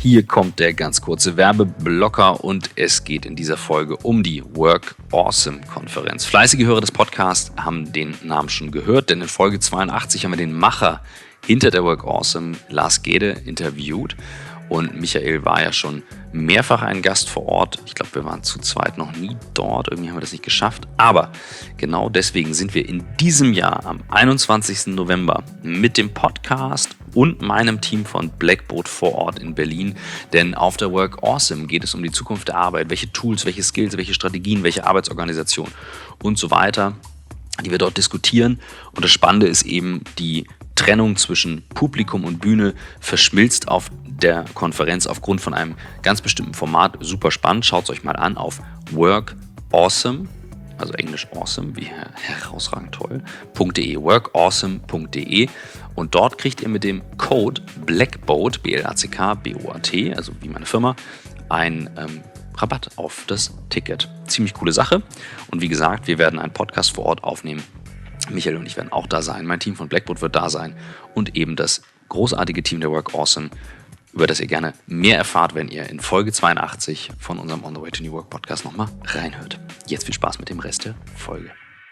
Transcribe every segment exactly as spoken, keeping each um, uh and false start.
Hier kommt der ganz kurze Werbeblocker und es geht in dieser Folge um die Work Awesome Konferenz. Fleißige Hörer des Podcasts haben den Namen schon gehört, denn in Folge zweiundachtzig haben wir den Macher hinter der Work Awesome, Lars Gede, interviewt. Und Michael war ja schon mehrfach ein Gast vor Ort. Ich glaube, wir waren zu zweit noch nie dort. Irgendwie haben wir das nicht geschafft. Aber genau deswegen sind wir in diesem Jahr am einundzwanzigsten November mit dem Podcast und meinem Team von Blackboard vor Ort in Berlin. Denn auf der Work Awesome geht es um die Zukunft der Arbeit. Welche Tools, welche Skills, welche Strategien, welche Arbeitsorganisation und so weiter, die wir dort diskutieren. Und das Spannende ist eben, die Trennung zwischen Publikum und Bühne verschmilzt auf der Konferenz aufgrund von einem ganz bestimmten Format. Super spannend, schaut es euch mal an auf Work Awesome, also Englisch Awesome, wie herausragend toll, .de, work awesome punkt de, und dort kriegt ihr mit dem Code Blackboat, B L A C K B O A T, also wie meine Firma, ein ähm, Rabatt auf das Ticket. Ziemlich coole Sache. Und wie gesagt, wir werden einen Podcast vor Ort aufnehmen. Michael und ich werden auch da sein. Mein Team von Blackboard wird da sein. Und eben das großartige Team der Work Awesome, über das ihr gerne mehr erfahrt, wenn ihr in Folge zweiundachtzig von unserem On the Way to New Work Podcast nochmal reinhört. Jetzt viel Spaß mit dem Rest der Folge.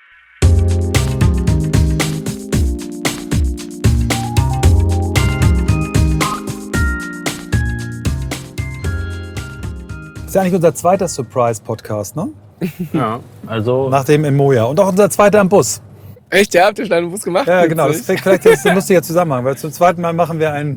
Das ist ja eigentlich unser zweiter Surprise-Podcast, ne? Ja, also... Nach dem im Moja. Und auch unser zweiter im Bus. Echt? Ja, habt ihr schon einen Bus gemacht? Ja, genau. Das ist vielleicht ist ein lustiger Zusammenhang, weil zum zweiten Mal machen wir einen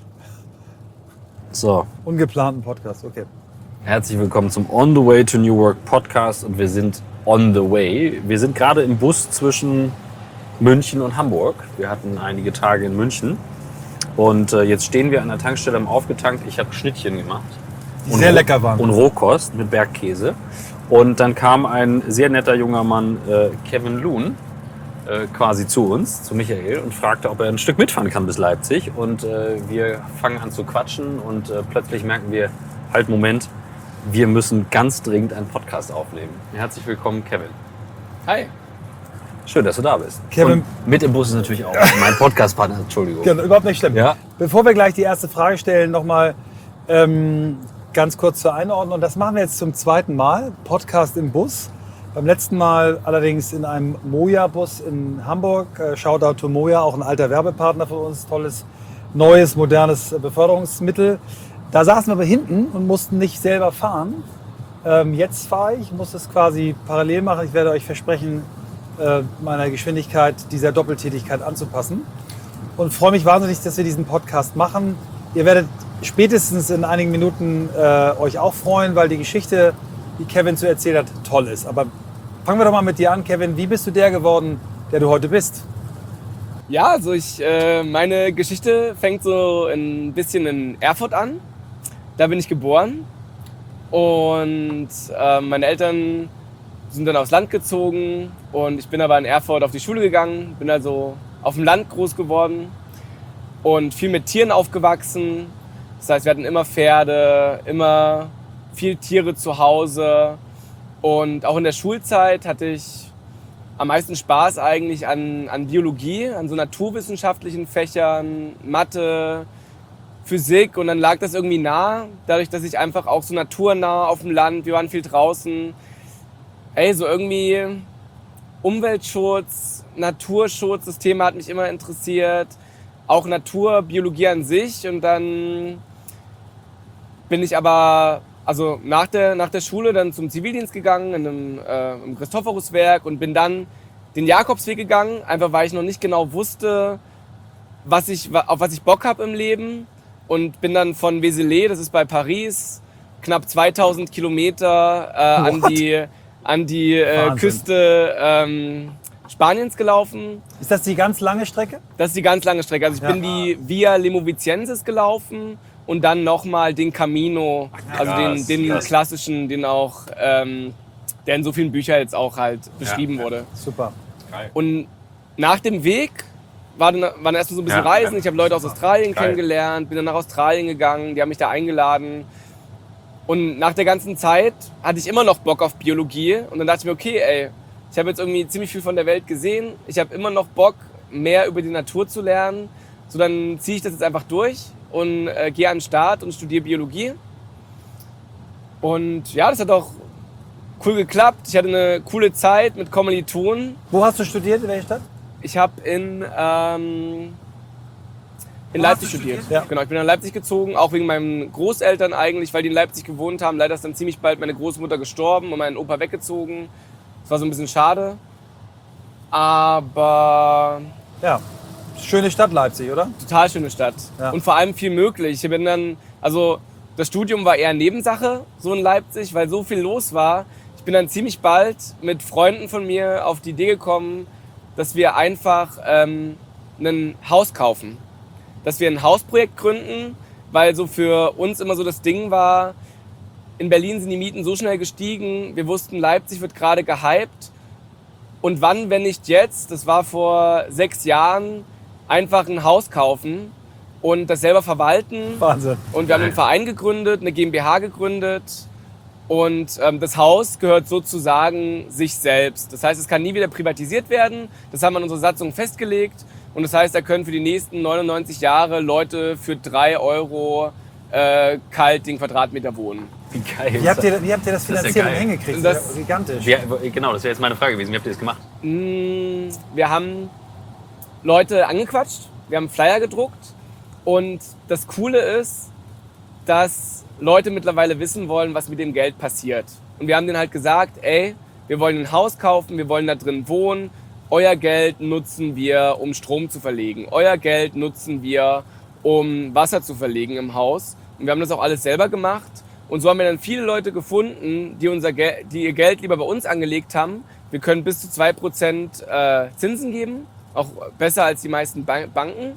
so. ungeplanten Podcast. Okay. Herzlich willkommen zum On the Way to New Work Podcast und wir sind on the way. Wir sind gerade im Bus zwischen München und Hamburg. Wir hatten einige Tage in München und äh, jetzt stehen wir an der Tankstelle, haben aufgetankt. Ich habe Schnittchen gemacht. Die sehr lecker waren. Und Rohkost mit Bergkäse. Und dann kam ein sehr netter junger Mann, äh, Kevin Loon, äh, quasi zu uns, zu Michael, und fragte, ob er ein Stück mitfahren kann bis Leipzig. Und äh, wir fangen an zu quatschen und äh, plötzlich merken wir, halt Moment, wir müssen ganz dringend einen Podcast aufnehmen. Herzlich willkommen, Kevin. Hi. Schön, dass du da bist. Kevin, und mit im Bus ist natürlich auch mein Podcast-Partner, Entschuldigung. Genau, überhaupt nicht schlimm. Ja. Bevor wir gleich die erste Frage stellen, nochmal ähm, ganz kurz zur Einordnung. Das machen wir jetzt zum zweiten Mal, Podcast im Bus. Beim letzten Mal allerdings in einem Moja-Bus in Hamburg. Äh, Shoutout to Moja, auch ein alter Werbepartner von uns. Tolles, neues, modernes Beförderungsmittel. Da saßen wir aber hinten und mussten nicht selber fahren. Ähm, jetzt fahre ich, muss es quasi parallel machen. Ich werde euch versprechen, äh, meiner Geschwindigkeit dieser Doppeltätigkeit anzupassen. Und freue mich wahnsinnig, dass wir diesen Podcast machen. Ihr werdet spätestens in einigen Minuten äh, euch auch freuen, weil die Geschichte, die Kevin zu erzählen hat, toll ist. Aber fangen wir doch mal mit dir an, Kevin. Wie bist du der geworden, der du heute bist? Ja, also ich, äh, meine Geschichte fängt so ein bisschen in Erfurt an. Da bin ich geboren und äh, meine Eltern sind dann aufs Land gezogen und ich bin aber in Erfurt auf die Schule gegangen, bin also auf dem Land groß geworden und viel mit Tieren aufgewachsen. Das heißt, wir hatten immer Pferde, immer viel Tiere zu Hause. Und auch in der Schulzeit hatte ich am meisten Spaß eigentlich an, an Biologie, an so naturwissenschaftlichen Fächern, Mathe, Physik. Und dann lag das irgendwie nah, dadurch, dass ich einfach auch so naturnah auf dem Land, wir waren viel draußen. Ey, so irgendwie Umweltschutz, Naturschutz, das Thema hat mich immer interessiert. Auch Naturbiologie an sich. Und dann bin ich aber also nach der, nach der Schule dann zum Zivildienst gegangen in einem, äh, im Christophoruswerk und bin dann den Jakobsweg gegangen, einfach weil ich noch nicht genau wusste, was ich, auf was ich Bock habe im Leben. Und bin dann von Vézelay, das ist bei Paris, knapp zweitausend Kilometer äh, an die, an die äh, Küste ähm, Spaniens gelaufen. Ist das die ganz lange Strecke? Das ist die ganz lange Strecke. Also ich ja. bin die Via Lemovicensis gelaufen und dann nochmal den Camino, also den, den klassischen, den auch, ähm, der in so vielen Büchern jetzt auch halt beschrieben ja. wurde. Super. Und nach dem Weg war dann, waren erstmal so ein bisschen ja. Reisen. Ich habe Leute aus Australien Geil. kennengelernt, bin dann nach Australien gegangen, die haben mich da eingeladen. Und nach der ganzen Zeit hatte ich immer noch Bock auf Biologie. Und dann dachte ich mir, okay, ey, ich habe jetzt irgendwie ziemlich viel von der Welt gesehen. Ich habe immer noch Bock, mehr über die Natur zu lernen. so dann ziehe ich das jetzt einfach durch und äh, gehe an den Start und studiere Biologie. Und ja, das hat auch cool geklappt. Ich hatte eine coole Zeit mit Kommilitonen. Wo hast du studiert, in welcher Stadt? Ich habe in, ähm, in Wo Leipzig hast du studiert. studiert? Ja. Genau, ich bin nach Leipzig gezogen, auch wegen meinen Großeltern eigentlich, weil die in Leipzig gewohnt haben. Leider ist dann ziemlich bald meine Großmutter gestorben und mein Opa weggezogen. Das war so ein bisschen schade. Aber Ja, schöne Stadt Leipzig, oder? total schöne Stadt. Ja. Und vor allem viel möglich. Ich bin dann, also das Studium war eher Nebensache, so in Leipzig, weil so viel los war. Ich bin dann ziemlich bald mit Freunden von mir auf die Idee gekommen, dass wir einfach ähm, ein Haus kaufen. Dass wir ein Hausprojekt gründen, weil so für uns immer so das Ding war, in Berlin sind die Mieten so schnell gestiegen, wir wussten, Leipzig wird gerade gehypt. Und wann, wenn nicht jetzt, das war vor sechs Jahren, einfach ein Haus kaufen und das selber verwalten. Wahnsinn. Und wir haben einen Verein gegründet, eine GmbH gegründet. Und ähm, das Haus gehört sozusagen sich selbst. Das heißt, es kann nie wieder privatisiert werden. Das haben wir in unserer Satzung festgelegt. Und das heißt, da können für die nächsten neunundneunzig Jahre Leute für drei Euro äh, kalt den Quadratmeter wohnen. Wie geil. Wie habt ihr, wie habt ihr das Das ist ja finanziert und geil. hingekriegt? Das- Das ist ja gigantisch. Wie, genau, das wäre jetzt meine Frage gewesen. Wie habt ihr das gemacht? Mm, Wir haben Leute angequatscht, wir haben Flyer gedruckt. Und das Coole ist, dass Leute mittlerweile wissen wollen, was mit dem Geld passiert. Und wir haben denen halt gesagt, ey, wir wollen ein Haus kaufen, wir wollen da drin wohnen. Euer Geld nutzen wir, um Strom zu verlegen. Euer Geld nutzen wir, um Wasser zu verlegen im Haus. Und wir haben das auch alles selber gemacht. Und so haben wir dann viele Leute gefunden, die, unser Gel- die ihr Geld lieber bei uns angelegt haben. Wir können bis zu zwei Prozent äh, Zinsen geben, auch besser als die meisten Ban- Banken.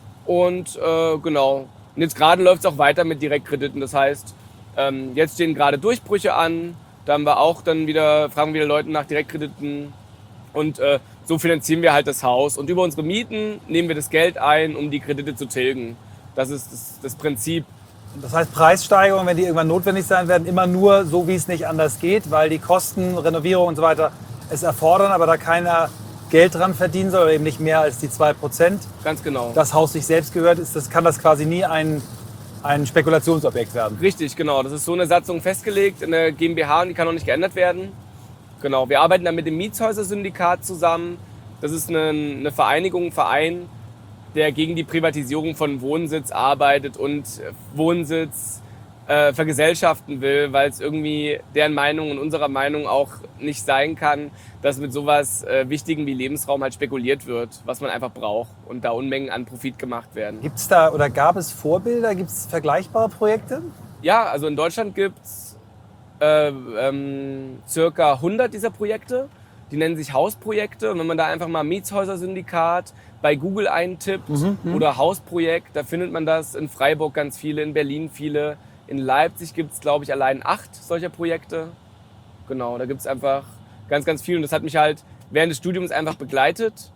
Und äh, genau, und jetzt gerade läuft es auch weiter mit Direktkrediten. Das heißt, ähm, jetzt stehen gerade Durchbrüche an. Da haben wir auch dann wieder, fragen wir wieder Leute nach Direktkrediten. Und äh, so finanzieren wir halt das Haus. Und über unsere Mieten nehmen wir das Geld ein, um die Kredite zu tilgen. Das ist das, das Prinzip. Das heißt, Preissteigerungen, wenn die irgendwann notwendig sein werden, immer nur so, wie es nicht anders geht, weil die Kosten, Renovierung und so weiter es erfordern, aber da keiner Geld dran verdienen soll oder eben nicht mehr als die zwei Prozent, Ganz genau. das Haus sich selbst gehört, ist, das, kann das quasi nie ein, ein Spekulationsobjekt werden. Richtig, genau. Das ist so eine Satzung festgelegt in der GmbH und die kann auch nicht geändert werden. Genau, wir arbeiten dann mit dem Mietshäuser-Syndikat zusammen. Das ist eine, eine Vereinigung, ein Verein, der gegen die Privatisierung von Wohnsitz arbeitet und Wohnsitz äh, vergesellschaften will, weil es irgendwie deren Meinung und unserer Meinung auch nicht sein kann, dass mit sowas äh, Wichtigen wie Lebensraum halt spekuliert wird, was man einfach braucht und da Unmengen an Profit gemacht werden. Gibt es da oder gab es Vorbilder, gibt es vergleichbare Projekte? Ja, also in Deutschland gibt es äh, ähm, circa hundert dieser Projekte. Die nennen sich Hausprojekte. Und wenn man da einfach mal Mietshäuser-Syndikat bei Google eintippt oder Hausprojekt, da findet man das in Freiburg ganz viele, in Berlin viele. In Leipzig gibt es, glaube ich, allein acht solcher Projekte. Genau, da gibt es einfach ganz, ganz viel. Und das hat mich halt während des Studiums einfach begleitet.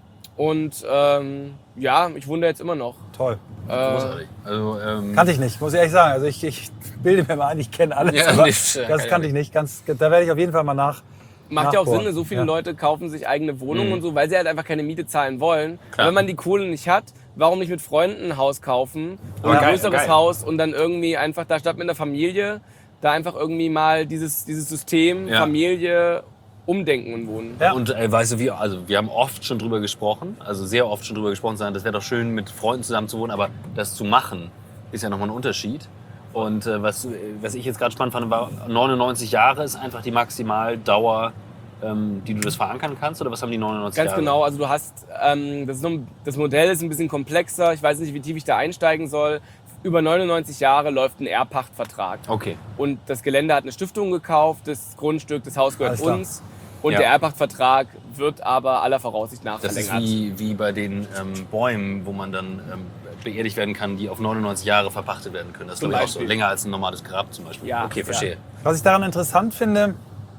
Und ähm, ja, ich wundere jetzt immer noch. Toll. Äh, Großartig. Also, ähm, Kannte ich nicht, muss ich ehrlich sagen. Also ich, ich bilde mir mal ein, ich kenne alles, Ja, aber nicht, äh, das kannte ich nicht. Ganz, da werde ich auf jeden Fall mal nach. Macht ja auch nachbohren. Sinn, so viele Ja. Leute kaufen sich eigene Wohnungen Mhm. und so, weil sie halt einfach keine Miete zahlen wollen. Klar. Wenn man die Kohle nicht hat, warum nicht mit Freunden ein Haus kaufen und Ja, ein geil, größeres geil. Haus und dann irgendwie einfach da statt mit einer Familie, da einfach irgendwie mal dieses, dieses System Ja. Familie umdenken und wohnen. Ja. Und äh, weißt du, wir, also wir haben oft schon drüber gesprochen, also sehr oft schon drüber gesprochen, sagen, das wäre doch schön, mit Freunden zusammen zu wohnen, aber das zu machen, ist ja nochmal ein Unterschied. Und äh, was, was ich jetzt gerade spannend fand, war, neunundneunzig Jahre ist einfach die Maximaldauer, ähm, die du das verankern kannst, oder was haben die neunundneunzig Ganz Jahre? genau, also du hast, ähm, das, ist noch, das Modell ist ein bisschen komplexer, ich weiß nicht, wie tief ich da einsteigen soll. Über neunundneunzig Jahre läuft ein Erbpachtvertrag. Okay. Und das Gelände hat eine Stiftung gekauft, das Grundstück, das Haus gehört Alles klar. uns. Und Ja. der Erbpachtvertrag wird aber aller Voraussicht nach Das ist verlängert. wie, wie bei den ähm, Bäumen, wo man dann ähm, beerdigt werden kann, die auf neunundneunzig Jahre verpachtet werden können. Das ist Zum glaube ich auch so. Beispiel. Länger als ein normales Grab zum Beispiel. Ja, Okay, verstehe. Was ich daran interessant finde,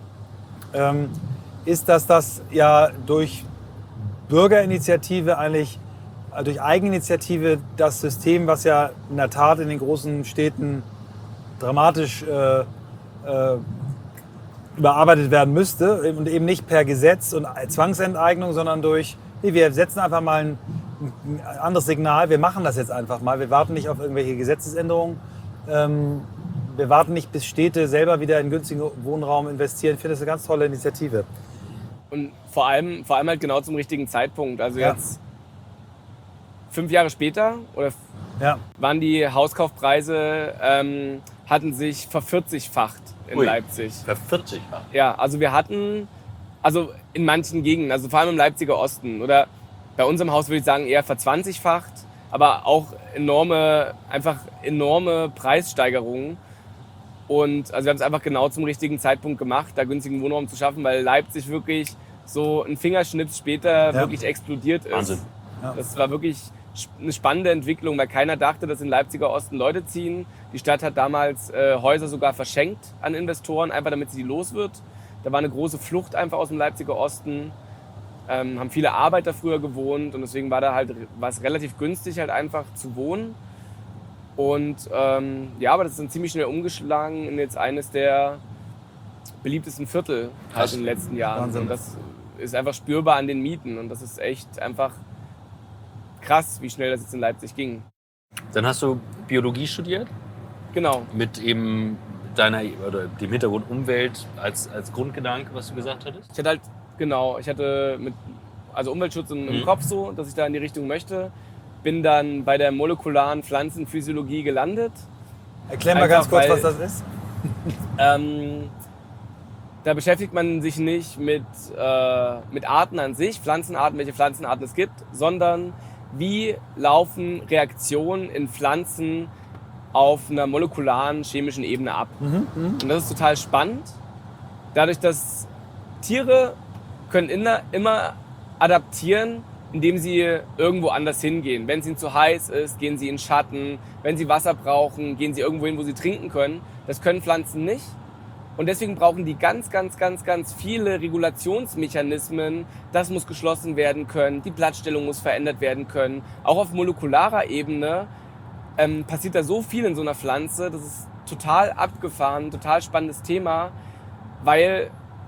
ähm, ist, dass das ja durch Bürgerinitiative eigentlich, äh, durch Eigeninitiative das System, was ja in der Tat in den großen Städten dramatisch äh, äh, überarbeitet werden müsste und eben nicht per Gesetz und Zwangsenteignung, sondern durch, nee, wir setzen einfach mal ein, ein anderes Signal, wir machen das jetzt einfach mal. Wir warten nicht auf irgendwelche Gesetzesänderungen. Ähm, wir warten nicht, bis Städte selber wieder in günstigen Wohnraum investieren. Ich finde das eine ganz tolle Initiative. Und vor allem, vor allem halt genau zum richtigen Zeitpunkt. Also Ja. jetzt fünf Jahre später oder Ja. waren die Hauskaufpreise, ähm, hatten sich vervierzigfacht in Ui. Leipzig. Vervierzigfach. Ja, also wir hatten, also in manchen Gegenden, also vor allem im Leipziger Osten oder bei uns im Haus würde ich sagen eher verzwanzigfacht, aber auch enorme, einfach enorme Preissteigerungen. Und also wir haben es einfach genau zum richtigen Zeitpunkt gemacht, da günstigen Wohnraum zu schaffen, weil Leipzig wirklich so ein Fingerschnips später Ja. wirklich explodiert ist. Wahnsinn. Ja. Das war wirklich eine spannende Entwicklung, weil keiner dachte, dass in Leipziger Osten Leute ziehen. Die Stadt hat damals äh, Häuser sogar verschenkt an Investoren, einfach damit sie die los wird. Da war eine große Flucht einfach aus dem Leipziger Osten. Ähm, haben viele Arbeiter früher gewohnt und deswegen war da halt war es relativ günstig halt einfach zu wohnen. Und ähm, ja, aber das ist dann ziemlich schnell umgeschlagen in jetzt eines der beliebtesten Viertel halt Krass. in den letzten Jahren. Wahnsinn. Und das ist einfach spürbar an den Mieten und das ist echt einfach krass, wie schnell das jetzt in Leipzig ging. Dann hast du Biologie studiert, Genau. mit eben deiner, oder dem Hintergrund Umwelt als, als Grundgedanke, was du gesagt hattest? Ich hatte halt, genau, ich hatte mit, also Umweltschutz im, im Mhm. Kopf so, dass ich da in die Richtung möchte. Bin dann bei der molekularen Pflanzenphysiologie gelandet. Erklär mal Einfach, ganz kurz, weil- was das ist. Ähm, da beschäftigt man sich nicht mit, äh, mit Arten an sich, Pflanzenarten, welche Pflanzenarten es gibt, sondern wie laufen Reaktionen in Pflanzen auf einer molekularen, chemischen Ebene ab. Und das ist total spannend. Dadurch, dass Tiere können inner, immer adaptieren, indem sie irgendwo anders hingehen. Wenn es ihnen zu heiß ist, gehen sie in Schatten. Wenn sie Wasser brauchen, gehen sie irgendwo hin, wo sie trinken können. Das können Pflanzen nicht. Und deswegen brauchen die ganz, ganz, ganz, ganz viele Regulationsmechanismen. Das muss geschlossen werden können, die Blattstellung muss verändert werden können. Auch auf molekularer Ebene ähm, passiert da so viel in so einer Pflanze. Das ist total abgefahren, total spannendes Thema, weil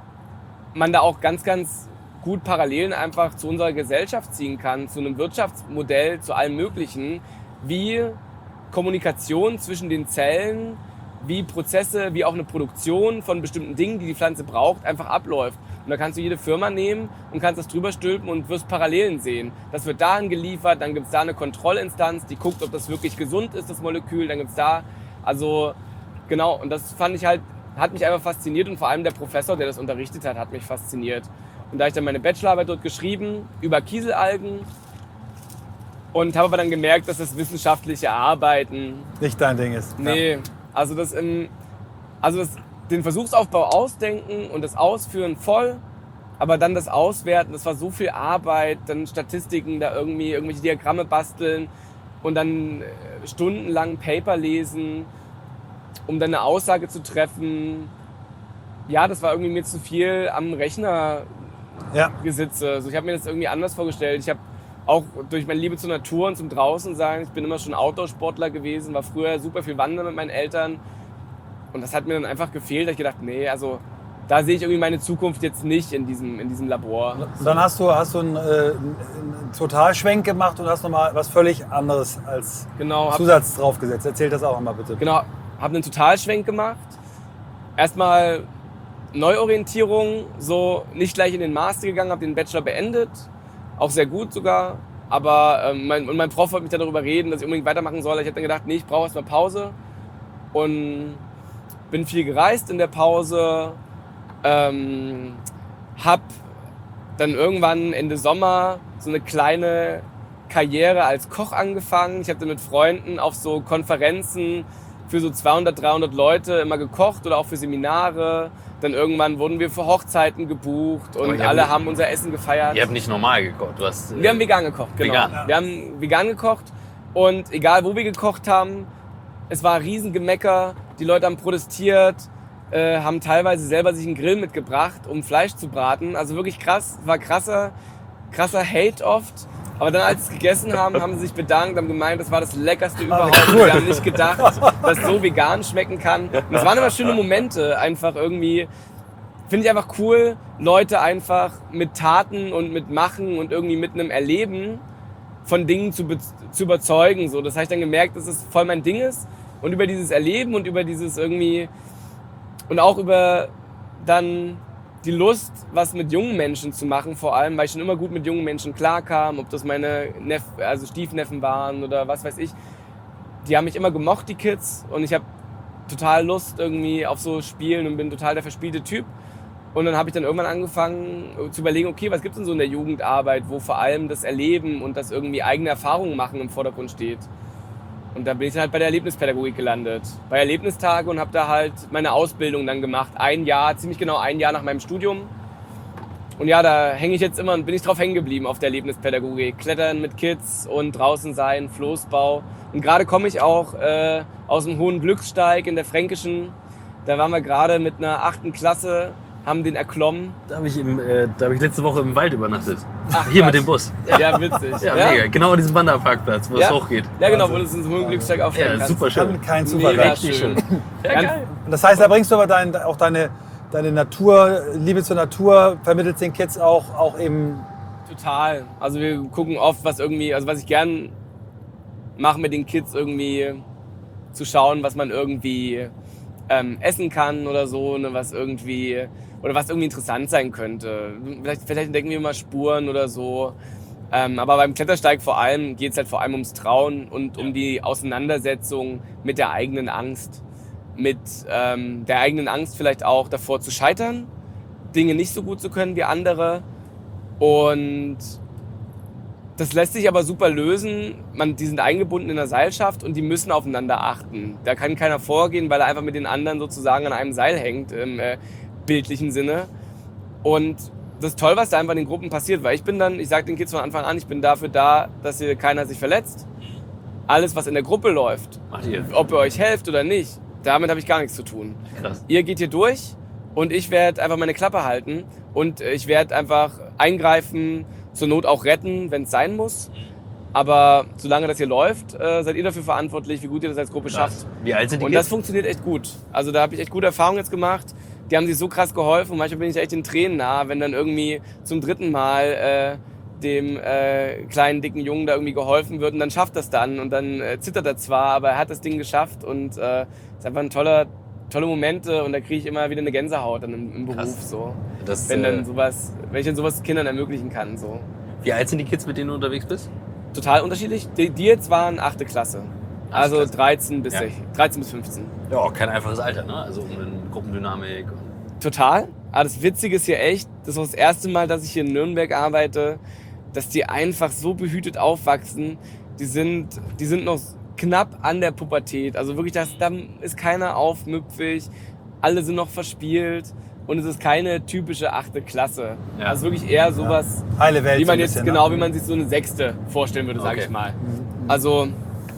man da auch ganz, ganz gut Parallelen einfach zu unserer Gesellschaft ziehen kann, zu einem Wirtschaftsmodell, zu allem Möglichen, wie Kommunikation zwischen den Zellen, wie Prozesse, wie auch eine Produktion von bestimmten Dingen, die die Pflanze braucht, einfach abläuft. Und da kannst du jede Firma nehmen und kannst das drüber stülpen und wirst Parallelen sehen. Das wird dahin geliefert, dann gibt es da eine Kontrollinstanz, die guckt, ob das wirklich gesund ist, das Molekül, dann gibt es da, also genau, und das fand ich halt, hat mich einfach fasziniert und vor allem der Professor, der das unterrichtet hat, hat mich fasziniert. Und da habe ich dann meine Bachelorarbeit dort geschrieben über Kieselalgen und habe aber dann gemerkt, dass das wissenschaftliche Arbeiten Nicht dein Ding ist. Nee, also das im, also das, den Versuchsaufbau ausdenken und das Ausführen voll, aber dann das Auswerten, das war so viel Arbeit, dann Statistiken, da irgendwie irgendwelche Diagramme basteln und dann äh, stundenlang Paper lesen, um dann eine Aussage zu treffen. Ja, das war irgendwie mir zu viel am Rechner Ja. gesitze. Also ich habe mir das irgendwie anders vorgestellt. Ich habe auch durch meine Liebe zur Natur und zum Draußensein, ich bin immer schon Outdoor-Sportler gewesen, war früher super viel wandern mit meinen Eltern und das hat mir dann einfach gefehlt. Da hab ich gedacht, nee, also da sehe ich irgendwie meine Zukunft jetzt nicht in diesem, in diesem Labor. Und dann hast du, hast du einen, äh, einen Totalschwenk gemacht und hast nochmal was völlig anderes als Genau, hab, Zusatz draufgesetzt. Erzähl das auch mal bitte. genau, habe einen Totalschwenk gemacht. Erstmal Neuorientierung, so nicht gleich in den Master gegangen, habe den Bachelor beendet, auch sehr gut sogar. Aber ähm, mein, und mein Prof wollte mich dann darüber reden, dass ich unbedingt weitermachen soll. Ich habe dann gedacht, nee, ich brauche erstmal Pause und bin viel gereist in der Pause. Ähm, hab dann irgendwann Ende Sommer so eine kleine Karriere als Koch angefangen. Ich habe dann mit Freunden auf so Konferenzen für so zweihundert, dreihundert Leute immer gekocht oder auch für Seminare. Dann irgendwann wurden wir für Hochzeiten gebucht und Aber ihr alle habt- haben unser Essen gefeiert. Ihr habt nicht normal gekocht, du hast... äh, Wir haben vegan gekocht, genau. Vegan. Wir haben vegan gekocht und egal wo wir gekocht haben, es war ein Riesengemecker. Die Leute haben protestiert, äh, haben teilweise selber sich einen Grill mitgebracht, um Fleisch zu braten. Also wirklich krass, war krasser, krasser Hate oft. Aber dann, als sie es gegessen haben, haben sie sich bedankt, haben gemeint, das war das Leckerste überhaupt. Wir haben nicht gedacht, dass so vegan schmecken kann. Und es waren immer schöne Momente, einfach irgendwie. Finde ich einfach cool, Leute einfach mit Taten und mit Machen und irgendwie mit einem Erleben von Dingen zu, be- zu überzeugen. So. Das habe ich dann gemerkt, dass es voll mein Ding ist. Und über dieses Erleben und über dieses irgendwie und auch über dann die Lust, was mit jungen Menschen zu machen, vor allem, weil ich schon immer gut mit jungen Menschen klarkam, ob das meine Neff- also Stiefneffen waren oder was weiß ich. Die haben mich immer gemocht, die Kids, und ich habe total Lust irgendwie auf so Spielen und bin total der verspielte Typ. Und dann habe ich dann irgendwann angefangen zu überlegen, okay, was gibt es denn so in der Jugendarbeit, wo vor allem das Erleben und das irgendwie eigene Erfahrungen machen im Vordergrund steht. Und da bin ich dann halt bei der Erlebnispädagogik gelandet. Bei Erlebnistage und habe da halt meine Ausbildung dann gemacht. Ein Jahr, ziemlich genau ein Jahr nach meinem Studium. Und ja, da hänge ich jetzt immer und bin ich drauf hängen geblieben auf der Erlebnispädagogik. Klettern mit Kids und draußen sein, Floßbau. Und gerade komme ich auch äh, aus dem Hohen Glückssteig in der Fränkischen. Da waren wir gerade mit einer achten Klasse, haben den erklommen. Da habe ich, im, äh, da hab ich letzte Woche im Wald übernachtet. Ach, Hier Quatsch. mit dem Bus. Ja, witzig. Ja, ja, mega. Genau an diesem Wanderparkplatz, wo Ja. es hochgeht. Ja, genau, wo du es ins Hohen Glückssteig aufstellen Ja, kannst. super schön. Kann kein Zufall Mega sein. Richtig schön. Ja, Ganz- geil. Und das heißt, da bringst du aber dein, auch deine, deine Natur, Liebe zur Natur, vermittelst den Kids auch, auch eben. Total. Also wir gucken oft, was irgendwie, also was ich gern mache mit den Kids, irgendwie zu schauen, was man irgendwie ähm, essen kann oder so, ne, was irgendwie oder was irgendwie interessant sein könnte. Vielleicht, vielleicht entdecken wir mal Spuren oder so. Ähm, aber beim Klettersteig vor allem geht es halt vor allem ums Trauen und um die Auseinandersetzung mit der eigenen Angst. Mit ähm, der eigenen Angst vielleicht auch davor zu scheitern, Dinge nicht so gut zu können wie andere. Und das lässt sich aber super lösen. Man, die sind eingebunden in der Seilschaft und die müssen aufeinander achten. Da kann keiner vorgehen, weil er einfach mit den anderen sozusagen an einem Seil hängt, im äh, bildlichen Sinne. Und das ist toll, was da einfach in den Gruppen passiert, weil ich bin dann, ich sage den Kids von Anfang an, ich bin dafür da, dass hier keiner sich verletzt. Alles, was in der Gruppe läuft, Macht ihr. ob ihr euch helft oder nicht, damit habe ich gar nichts zu tun. Krass. Ihr geht hier durch und ich werde einfach meine Klappe halten und ich werde einfach eingreifen, zur Not auch retten, wenn es sein muss. Aber solange das hier läuft, äh, seid ihr dafür verantwortlich, wie gut ihr das als Gruppe schafft. Wie alt sind die Und das Kids? funktioniert echt gut. Also da habe ich echt gute Erfahrungen jetzt gemacht. Die haben sich so krass geholfen und manchmal bin ich echt in Tränen nah, wenn dann irgendwie zum dritten Mal äh, dem äh, kleinen, dicken Jungen da irgendwie geholfen wird und dann schafft das dann und dann äh, zittert er zwar, aber er hat das Ding geschafft und äh, ist einfach ein toller, tolle Momente und da kriege ich immer wieder eine Gänsehaut dann im, im Beruf. Krass. So. Das, Wenn, äh, dann sowas, wenn ich dann sowas Kindern ermöglichen kann. So. Wie alt sind die Kids, mit denen du unterwegs bist? Total unterschiedlich. Die, die jetzt waren achte Klasse. Also Klasse. dreizehn bis Ja. sechzehn, dreizehn bis fünfzehn. Ja, auch kein einfaches Alter, ne? Also um eine Gruppendynamik. Und Total. Aber das Witzige ist hier echt, das ist auch das erste Mal, dass ich hier in Nürnberg arbeite, dass die einfach so behütet aufwachsen. Die sind, die sind noch knapp an der Pubertät. Also wirklich, das, da ist keiner aufmüpfig. Alle sind noch verspielt. Und es ist keine typische achte Klasse. Ja. Also wirklich eher sowas, Heile Welt. wie so ein man jetzt bisschen, genau, ne? wie man sich so eine Sechste vorstellen würde, sage Okay. ich mal. Also,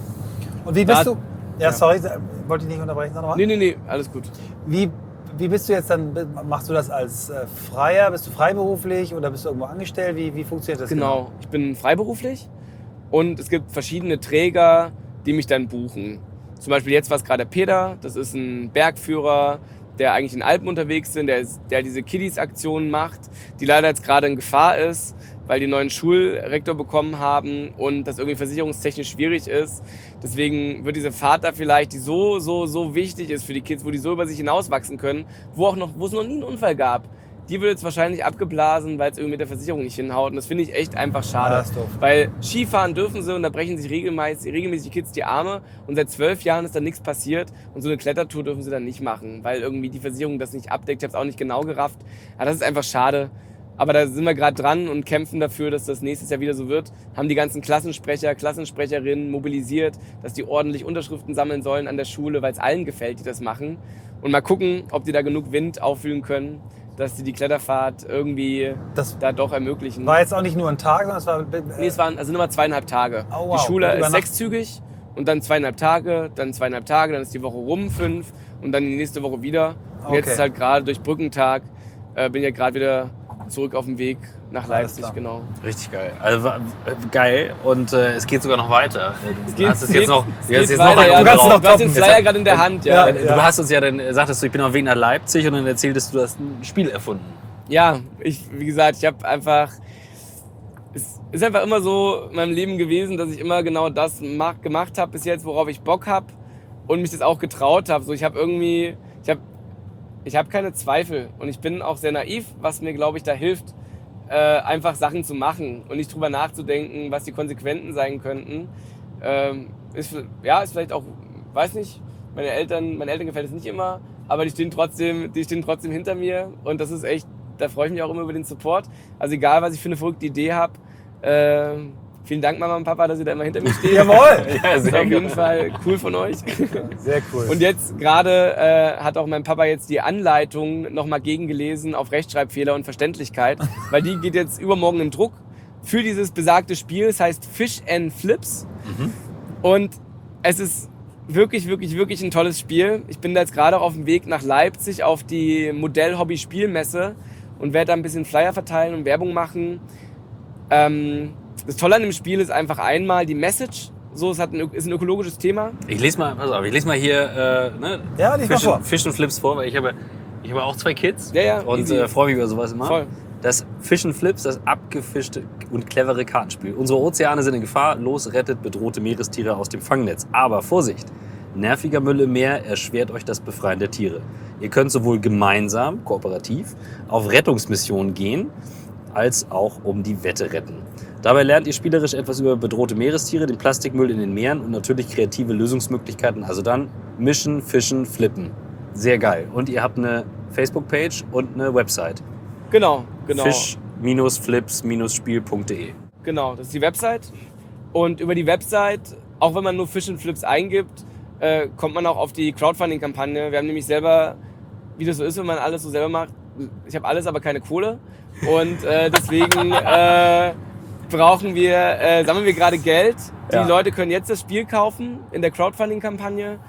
Und wie bist da- du? Ja, sorry, wollte ich nicht unterbrechen. Sag noch mal. nee, nee, nee, alles gut. Wie, wie bist du jetzt dann? Machst du das als äh, Freier? Bist du freiberuflich oder bist du irgendwo angestellt? Wie, wie funktioniert das? Genau, ich bin freiberuflich und es gibt verschiedene Träger, die mich dann buchen. Zum Beispiel jetzt war es gerade Peter, das ist ein Bergführer, der eigentlich in Alpen unterwegs ist, der, der diese Kiddies-Aktionen macht, die leider jetzt gerade in Gefahr ist, weil die einen neuen Schulrektor bekommen haben und das irgendwie versicherungstechnisch schwierig ist. Deswegen wird diese Fahrt da vielleicht, die so, so, so wichtig ist für die Kids, wo die so über sich hinauswachsen können, wo auch noch, wo es noch nie einen Unfall gab, die wird jetzt wahrscheinlich abgeblasen, weil es irgendwie mit der Versicherung nicht hinhaut. Und das finde ich echt einfach schade. Ja, das ist doof. Weil Skifahren dürfen sie und da brechen sich regelmäßig, regelmäßig die Kids die Arme. Und seit zwölf Jahren ist da nichts passiert. Und so eine Klettertour dürfen sie dann nicht machen, weil irgendwie die Versicherung das nicht abdeckt. Ich habe es auch nicht genau gerafft. Aber das ist einfach schade. Aber da sind wir gerade dran und kämpfen dafür, dass das nächstes Jahr wieder so wird. Haben die ganzen Klassensprecher, Klassensprecherinnen mobilisiert, dass die ordentlich Unterschriften sammeln sollen an der Schule, weil es allen gefällt, die das machen. Und mal gucken, ob die da genug Wind auffühlen können, dass sie die Kletterfahrt irgendwie Das da doch ermöglichen. war jetzt auch nicht nur ein Tag, sondern es war. Äh, Nee, es waren also immer zweieinhalb Tage. Oh, wow. Die Schule Und ist über Nacht- sechszügig und dann zweieinhalb Tage, dann zweieinhalb Tage, dann ist die Woche rum, fünf und dann die nächste Woche wieder. Und jetzt Okay. ist halt gerade durch Brückentag, äh, bin ich ja gerade wieder zurück auf dem Weg nach Alles Leipzig, klar. genau. richtig geil. Also war- äh, geil. Und äh, es geht sogar noch weiter. Du geht- hast es es jetzt geht- noch, es du hast geht jetzt weiter, noch einen ja, Du kannst oben noch du hast den toppen. Flyer gerade in der Hand, ja. Ja. Du hast uns ja dann, sagtest du, ich bin auf dem Weg nach Leipzig und dann erzähltest du, du hast ein Spiel erfunden. Ja, ich, wie gesagt, ich habe einfach, es, ist einfach immer so in meinem Leben gewesen, dass ich immer genau das mach, gemacht habe bis jetzt, worauf ich Bock habe und mich das auch getraut habe. So, ich habe irgendwie, ich habe ich hab keine Zweifel und ich bin auch sehr naiv, was mir, glaube ich, da hilft, äh, einfach Sachen zu machen und nicht drüber nachzudenken, was die Konsequenzen sein könnten. Ähm, ist, ja, ist vielleicht auch, weiß nicht, meine Eltern, meinen Eltern gefällt es nicht immer, aber die stehen trotzdem, die stehen trotzdem hinter mir und das ist echt, da freue ich mich auch immer über den Support. Also egal, was ich für eine verrückte Idee habe, äh, vielen Dank Mama und Papa, dass ihr da immer hinter mir steht. Jawohl! Ja, das ist auf jeden Fall cool von euch. Sehr cool. Und jetzt gerade äh, hat auch mein Papa jetzt die Anleitung nochmal gegengelesen auf Rechtschreibfehler und Verständlichkeit, weil die geht jetzt übermorgen im Druck für dieses besagte Spiel. Es heißt Fish and Flips. Mhm. Und es ist wirklich, wirklich, wirklich ein tolles Spiel. Ich bin da jetzt gerade auf dem Weg nach Leipzig auf die Modell-Hobby-Spielmesse und werde da ein bisschen Flyer verteilen und Werbung machen. Ähm, das Tolle an dem Spiel ist einfach einmal die Message. So, es hat ein, ist ein ökologisches Thema. Ich lese mal, pass auf, ich lese mal hier äh, ne, Ja, lies mal Fish, vor. Fish and Flips vor, weil ich habe, ich habe auch zwei Kids Ja, ja, und easy. äh, freue mich über sowas immer. Voll. Das Fish and Flips, das abgefischte und clevere Kartenspiel. Unsere Ozeane sind in Gefahr. Los, rettet bedrohte Meerestiere aus dem Fangnetz. Aber Vorsicht! Nerviger Müll im Meer erschwert euch das Befreien der Tiere. Ihr könnt sowohl gemeinsam, kooperativ, auf Rettungsmissionen gehen, als auch um die Wette retten. Dabei lernt ihr spielerisch etwas über bedrohte Meerestiere, den Plastikmüll in den Meeren und natürlich kreative Lösungsmöglichkeiten. Also dann mischen, fischen, flippen. Sehr geil. Und ihr habt eine Facebook-Page und eine Website. Genau, genau. fish-flips-spiel punkt de. Genau, das ist die Website. Und über die Website, auch wenn man nur Fish and Flips eingibt, äh, kommt man auch auf die Crowdfunding-Kampagne. Wir haben nämlich selber, wie das so ist, wenn man alles so selber macht, ich habe alles, aber keine Kohle. Und äh, deswegen äh, brauchen wir, äh, sammeln wir gerade Geld. Die Ja. Leute können jetzt das Spiel kaufen in der Crowdfunding-Kampagne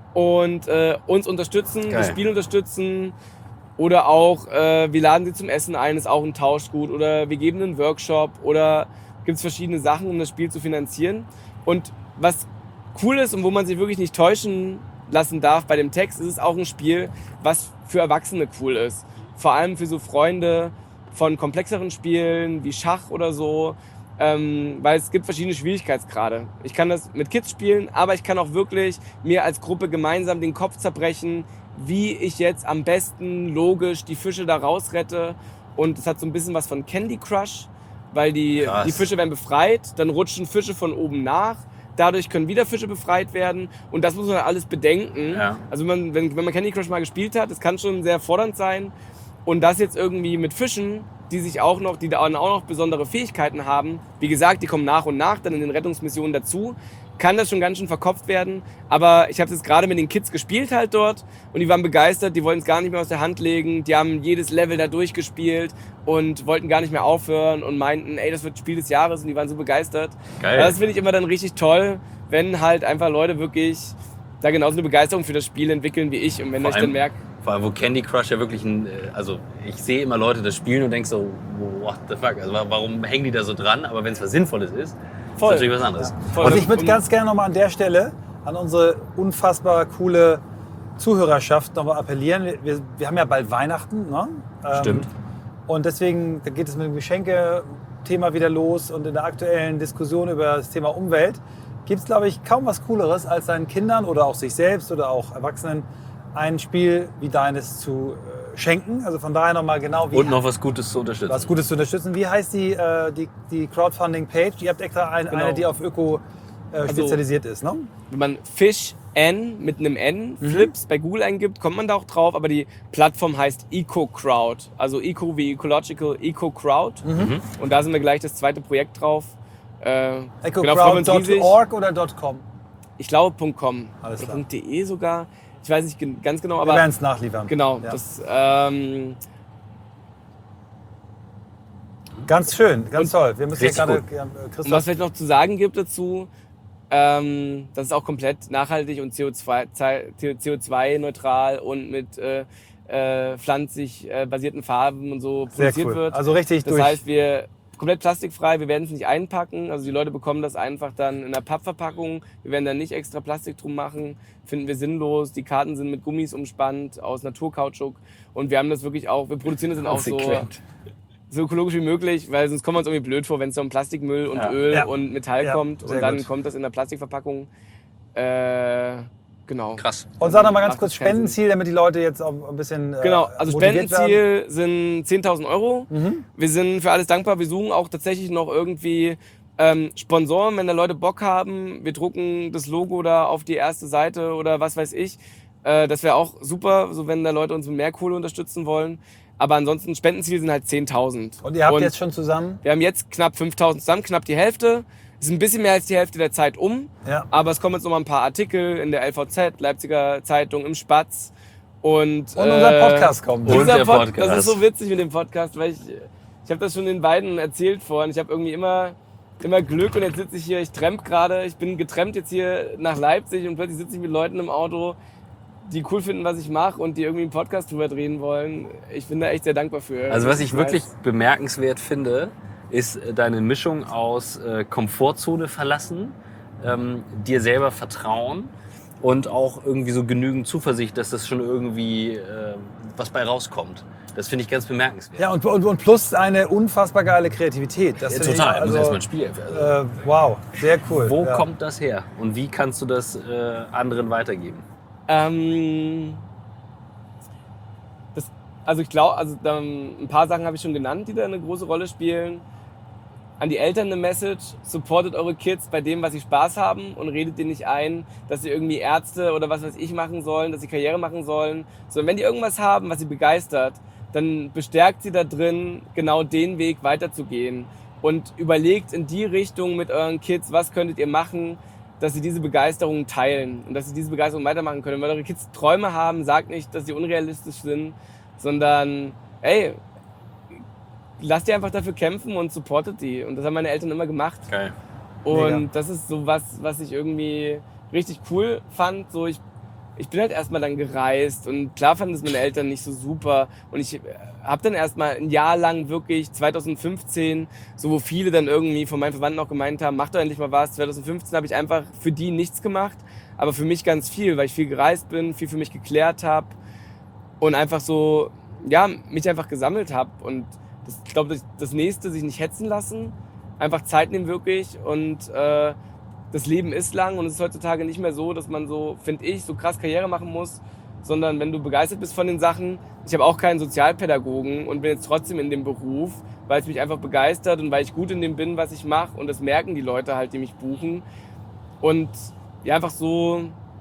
und äh, uns unterstützen, Geil. das Spiel unterstützen. Oder auch, äh, wir laden sie zum Essen ein, ist auch ein Tauschgut. Oder wir geben einen Workshop. Oder gibt es verschiedene Sachen, um das Spiel zu finanzieren. Und was cool ist und wo man sich wirklich nicht täuschen lassen darf bei dem Text, ist es auch ein Spiel, was für Erwachsene cool ist. Vor allem für so Freunde von komplexeren Spielen wie Schach oder so. Ähm, weil es gibt verschiedene Schwierigkeitsgrade. Ich kann das mit Kids spielen, aber ich kann auch wirklich mir als Gruppe gemeinsam den Kopf zerbrechen, wie ich jetzt am besten logisch die Fische da rausrette. Und es hat so ein bisschen was von Candy Crush, weil die, Krass. die Fische werden befreit, dann rutschen Fische von oben nach. Dadurch können wieder Fische befreit werden und das muss man alles bedenken. Ja. Also wenn man, wenn, wenn man Candy Crush mal gespielt hat, das kann schon sehr fordernd sein. Und das jetzt irgendwie mit Fischen, die sich auch noch, die da auch noch besondere Fähigkeiten haben, wie gesagt, die kommen nach und nach dann in den Rettungsmissionen dazu, kann das schon ganz schön verkopft werden. Aber ich habe es jetzt gerade mit den Kids gespielt halt dort und die waren begeistert, die wollten es gar nicht mehr aus der Hand legen, die haben jedes Level da durchgespielt und wollten gar nicht mehr aufhören und meinten, ey, das wird Spiel des Jahres und die waren so begeistert. Geil. Das finde ich immer dann richtig toll, wenn halt einfach Leute wirklich da genauso eine Begeisterung für das Spiel entwickeln wie ich und wenn Vor ich allem- dann merke, Vor allem, wo Candy Crush ja wirklich ein, äh, also ich sehe immer Leute das spielen und denke so, what the fuck, also wa- warum hängen die da so dran? Aber wenn es was Sinnvolles ist, Voll. ist natürlich was anderes. voll, Und ich würde und- ganz gerne nochmal an der Stelle an unsere unfassbar coole Zuhörerschaft nochmal appellieren. Wir, wir, wir haben ja bald Weihnachten, ne? Ähm, Stimmt. Und deswegen da geht es mit dem Geschenke-Thema wieder los. Und in der aktuellen Diskussion über das Thema Umwelt gibt es, glaube ich, kaum was Cooleres, als seinen Kindern oder auch sich selbst oder auch Erwachsenen ein Spiel wie deines zu äh, schenken. Also von daher nochmal genau wie Und noch was Gutes zu unterstützen. was Gutes zu unterstützen. Wie heißt die, äh, die, die Crowdfunding-Page? Ihr habt extra ein, Genau. eine, die auf Öko äh, Also- spezialisiert ist, ne? wenn man Fish N mit einem N, Flips bei Google eingibt, kommt man da auch drauf, aber die Plattform heißt EcoCrowd, also Eco wie Ecological, EcoCrowd. Und da sind wir gleich das zweite Projekt drauf. Äh, genau, freuen wir uns riesig. ecocrowd punkt org oder .com? Ich glaube .com Alles oder klar. .de sogar. Ich weiß nicht gen- ganz genau, Wir aber werden es nachliefern. genau, Ja. das ähm, Ganz schön, ganz toll. Wir müssen Richtig hier gerade, gut. ja, und was Christoph, vielleicht noch zu sagen gibt dazu, ähm, das ist auch komplett nachhaltig und C O zwei neutral und mit äh, äh, pflanzlich äh, basierten Farben und so sehr produziert cool. wird. Also richtig Das durch. heißt, wir komplett plastikfrei, wir werden es nicht einpacken. Also die Leute bekommen das einfach dann in einer Pappverpackung. Wir werden da nicht extra Plastik drum machen. Finden wir sinnlos. Die Karten sind mit Gummis umspannt aus Naturkautschuk. Und wir haben das wirklich auch, wir produzieren das dann auch so. Konsequent. so ökologisch wie möglich, weil sonst kommen wir uns irgendwie blöd vor, wenn es um Plastikmüll und Ja. Öl Ja. und Metall Ja, kommt sehr und dann gut. kommt das in der Plastikverpackung. Äh, genau. Krass. Und sag noch mal ganz Macht kurz das keinen Sinn. Spendenziel, damit die Leute jetzt auch ein bisschen äh, Genau, also motiviert werden. Spendenziel sind zehntausend Euro. Mhm. Wir sind für alles dankbar. Wir suchen auch tatsächlich noch irgendwie ähm, Sponsoren, wenn da Leute Bock haben. Wir drucken das Logo da auf die erste Seite oder was weiß ich. Äh, das wäre auch super, so wenn da Leute uns mit mehr Kohle unterstützen wollen. Aber ansonsten, Spendenziel sind halt zehntausend. Und ihr habt Und jetzt schon zusammen? wir haben jetzt knapp fünftausend zusammen, knapp die Hälfte. Ist ein bisschen mehr als die Hälfte der Zeit um. Ja. Aber es kommen jetzt noch mal ein paar Artikel in der L V Z, Leipziger Zeitung, im Spatz. Und, Und unser äh, Podcast kommt. Und dieser der Pod- Podcast. Das ist so witzig mit dem Podcast, weil ich, ich habe das schon den beiden erzählt vorhin. Ich habe irgendwie immer, immer Glück und jetzt sitze ich hier, ich tramp gerade, ich bin getrampt jetzt hier nach Leipzig und plötzlich sitze ich mit Leuten im Auto, die cool finden, was ich mache und die irgendwie einen Podcast drüber drehen wollen. Ich bin da echt sehr dankbar für. Also was Das ich ist wirklich nice. bemerkenswert finde, ist deine Mischung aus äh, Komfortzone verlassen, ähm, dir selber vertrauen und auch irgendwie so genügend Zuversicht, dass das schon irgendwie äh, was bei rauskommt. Das finde ich ganz bemerkenswert. Ja, und, und, und plus eine unfassbar geile Kreativität. Das Ja, finde ich, total. Ich muss Also, erstmal ein Spiel. Also, äh, wow, sehr cool. wo ja. kommt das her und wie kannst du das äh, anderen weitergeben? Ähm, das, also ich glaube, also dann, ein paar Sachen habe ich schon genannt, die da eine große Rolle spielen. An die Eltern eine Message: Supportet eure Kids bei dem, was sie Spaß haben und redet denen nicht ein, dass sie irgendwie Ärzte oder was weiß ich machen sollen, dass sie Karriere machen sollen. Sondern wenn die irgendwas haben, was sie begeistert, dann bestärkt sie da drin, genau den Weg weiterzugehen. Und überlegt in die Richtung mit euren Kids, was könntet ihr machen, dass sie diese Begeisterung teilen und dass sie diese Begeisterung weitermachen können. Wenn eure Kids Träume haben, sagt nicht, dass sie unrealistisch sind, sondern ey, lasst die einfach dafür kämpfen und supportet die. Und das haben meine Eltern immer gemacht. Geil. Und Mega. das ist so was, was ich irgendwie richtig cool fand. So ich, ich bin halt erstmal dann gereist und klar fanden es meine Eltern nicht so super. Und ich habe dann erstmal ein Jahr lang wirklich zwanzig fünfzehn, so wo viele dann irgendwie von meinen Verwandten auch gemeint haben, mach doch endlich mal was. zwanzig fünfzehn habe ich einfach für die nichts gemacht, aber für mich ganz viel, weil ich viel gereist bin, viel für mich geklärt habe und einfach so, ja, mich einfach gesammelt habe. Und das, ich glaube, das, das nächste, sich nicht hetzen lassen, einfach Zeit nehmen wirklich und äh, das Leben ist lang und es ist heutzutage nicht mehr so, dass man so, finde ich, so krass Karriere machen muss, sondern wenn du begeistert bist von den Sachen. Ich habe auch keinen Sozialpädagogen und bin jetzt trotzdem in dem Beruf, weil es mich einfach begeistert und weil ich gut in dem bin, was ich mache und das merken die Leute halt, die mich buchen. Und ja, einfach so,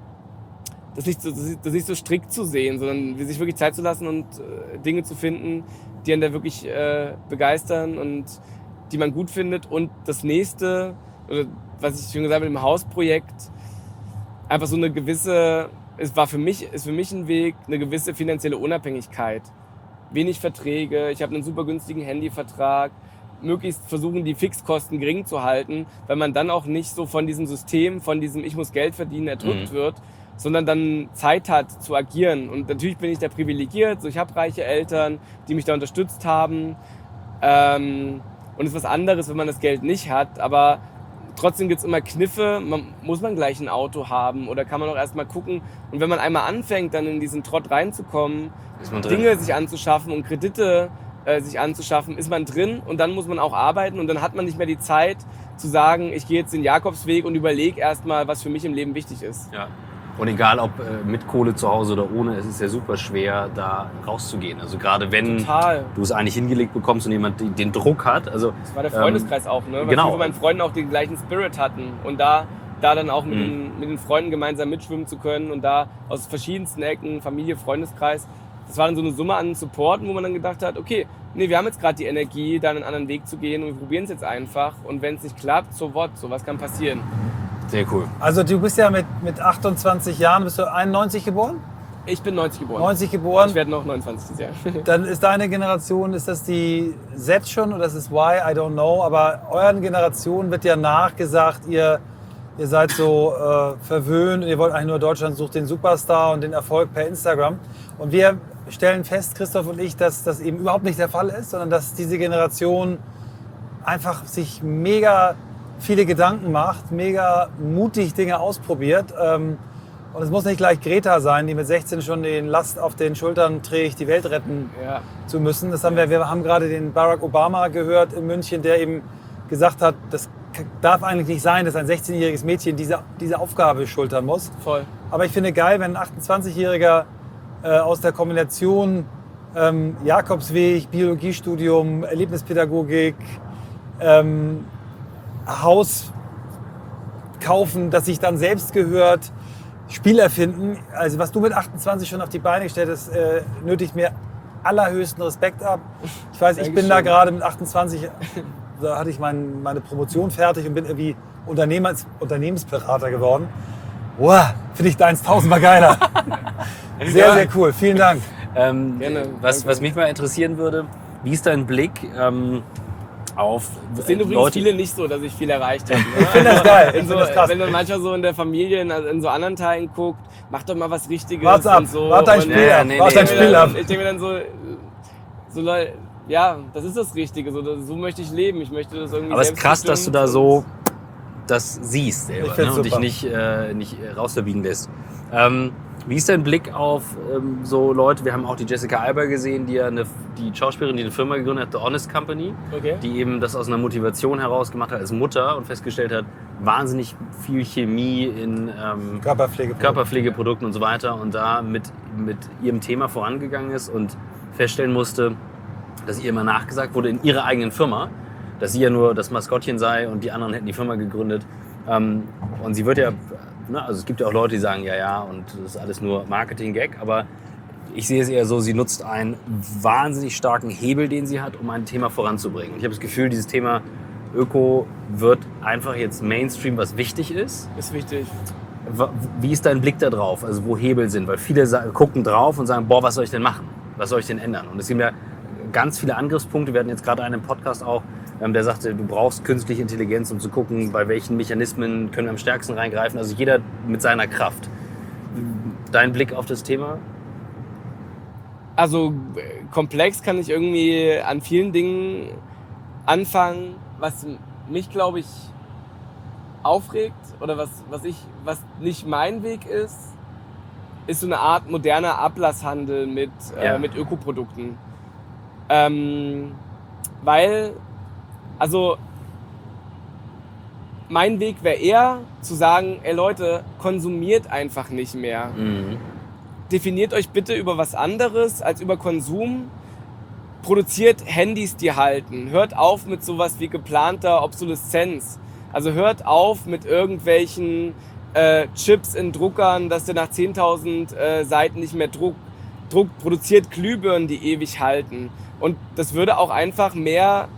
das nicht so, das nicht so strikt zu sehen, sondern sich wirklich Zeit zu lassen und äh, Dinge zu finden, die einen da wirklich äh, begeistern und die man gut findet. Und das nächste, oder was ich schon gesagt habe, mit dem Hausprojekt, einfach so eine gewisse, es war für mich, ist für mich ein Weg, eine gewisse finanzielle Unabhängigkeit. Wenig Verträge, ich habe einen super günstigen Handyvertrag, möglichst versuchen, die Fixkosten gering zu halten, weil man dann auch nicht so von diesem System, von diesem ich muss Geld verdienen erdrückt Mhm. wird, sondern dann Zeit hat zu agieren. Und natürlich bin ich da privilegiert, so ich habe reiche Eltern, die mich da unterstützt haben. Ähm, und es ist was anderes, wenn man das Geld nicht hat, aber trotzdem gibt es immer Kniffe, man, muss man gleich ein Auto haben oder kann man auch erstmal gucken. Und wenn man einmal anfängt, dann in diesen Trott reinzukommen, Ist man drin? Dinge sich anzuschaffen und Kredite äh, sich anzuschaffen, ist man drin und dann muss man auch arbeiten und dann hat man nicht mehr die Zeit zu sagen, ich gehe jetzt den Jakobsweg und überlege erstmal, was für mich im Leben wichtig ist. Ja. Und egal ob äh, mit Kohle zu Hause oder ohne, es ist ja super schwer, da rauszugehen. Also gerade wenn Total. du es eigentlich hingelegt bekommst und jemand den, den Druck hat. Also Das war der Freundeskreis auch, ne? Weil genau. viele von meinen Freunden auch den gleichen Spirit hatten und da, da dann auch mit, Mhm. den, mit den Freunden gemeinsam mitschwimmen zu können und da aus verschiedensten Ecken, Familie, Freundeskreis, das war dann so eine Summe an Supporten, wo man dann gedacht hat, okay, nee, wir haben jetzt gerade die Energie, da einen anderen Weg zu gehen und wir probieren es jetzt einfach und wenn es nicht klappt, so what, so was kann passieren. sehr cool. Also du bist ja mit, mit achtundzwanzig Jahren, bist du einundneunzig geboren? Ich bin neunzig geboren. neunzig geboren. Ich werde noch neunundzwanzig dieses Jahr. Dann ist deine Generation, ist das die Z schon oder ist es Y? I don't know. Aber euren Generationen wird ja nachgesagt, ihr, ihr seid so äh, verwöhnt und ihr wollt eigentlich nur Deutschland sucht den Superstar und den Erfolg per Instagram. Und wir stellen fest, Christoph und ich, dass das eben überhaupt nicht der Fall ist, sondern dass diese Generation einfach sich mega viele Gedanken macht, mega mutig Dinge ausprobiert. Ähm, Und es muss nicht gleich Greta sein, die mit sechzehn schon den Last auf den Schultern trägt, die Welt retten Ja. zu müssen. Das haben wir, wir haben gerade den Barack Obama gehört in München, der eben gesagt hat, das darf eigentlich nicht sein, dass ein sechzehnjähriges Mädchen diese, diese Aufgabe schultern muss. Voll. Aber ich finde geil, wenn ein achtundzwanzigjähriger äh, aus der Kombination ähm, Jakobsweg, Biologiestudium, Erlebnispädagogik, ähm, Haus kaufen, das sich dann selbst gehört, Spiel erfinden. Also was du mit achtundzwanzig schon auf die Beine gestellt hast, äh, nötigt mir allerhöchsten Respekt ab. Ich weiß, ich bin da gerade mit achtundzwanzig, da hatte ich mein, meine Promotion fertig und bin irgendwie Unternehmens, Unternehmensberater geworden. Wow, finde ich deins tausendmal geiler. Sehr, sehr cool. Vielen Dank. Ähm, Gerne. was, Danke. was mich mal interessieren würde, wie ist dein Blick ähm, auf Das sehen äh, übrigens Leute? viele nicht so, dass ich viel erreicht habe. Ich finde das geil. Ich In so, finde das krass. wenn man manchmal so in der Familie, in, in so anderen Teilen guckt, mach doch mal was Richtiges. Warte ab, und so. warte ein Und- Spiel ab, nee, warte nee, ein Ich denke Spiel mir ab. dann- ich denke mir dann so, so Leute, ja, das ist das Richtige, so, das, so möchte ich leben. Ich möchte das irgendwie Aber es ist krass, dass du da so das siehst selber, Ich find's ne? Und dich super. nicht, äh, nicht äh, rausverbiegen lässt. Ähm, wie ist dein Blick auf ähm, so Leute, wir haben auch die Jessica Alba gesehen, die ja eine, die Schauspielerin, die eine Firma gegründet hat, The Honest Company, Okay. die eben das aus einer Motivation heraus gemacht hat als Mutter und festgestellt hat, wahnsinnig viel Chemie in ähm, Körperpflege. Körperpflegeprodukten und so weiter und da mit, mit ihrem Thema vorangegangen ist und feststellen musste, dass ihr immer nachgesagt wurde in ihrer eigenen Firma, dass sie ja nur das Maskottchen sei und die anderen hätten die Firma gegründet. Ähm, und sie wird ja, ne, also es gibt ja auch Leute, die sagen, ja, ja, und das ist alles nur Marketing-Gag, aber ich sehe es eher so, sie nutzt einen wahnsinnig starken Hebel, den sie hat, um ein Thema voranzubringen. Und ich habe das Gefühl, dieses Thema Öko wird einfach jetzt Mainstream, was wichtig ist. Ist wichtig. Wa- Wie ist dein Blick da drauf, also wo Hebel sind? Weil viele sa- gucken drauf und sagen, boah, was soll ich denn machen? Was soll ich denn ändern? Und es gibt ja ganz viele Angriffspunkte. Wir hatten jetzt gerade einen im Podcast auch, ähm, der sagte, du brauchst künstliche Intelligenz, um zu gucken, bei welchen Mechanismen können wir am stärksten reingreifen. Also jeder mit seiner Kraft. Dein Blick auf das Thema? Also äh, komplex kann ich irgendwie an vielen Dingen anfangen, was mich, glaube ich, aufregt oder was, was, ich, was nicht mein Weg ist, ist so eine Art moderner Ablasshandel mit, Ja. äh, mit Ökoprodukten. Ähm, weil, also mein Weg wäre eher zu sagen, ey Leute, konsumiert einfach nicht mehr. Mhm. Definiert euch bitte über was anderes als über Konsum. Produziert Handys, die halten. Hört auf mit sowas wie geplanter Obsoleszenz. Also hört auf mit irgendwelchen äh, Chips in Druckern, dass der nach zehntausend äh, Seiten nicht mehr druckt. Druckt, produziert Glühbirnen, die ewig halten. Und das würde auch einfach mehr,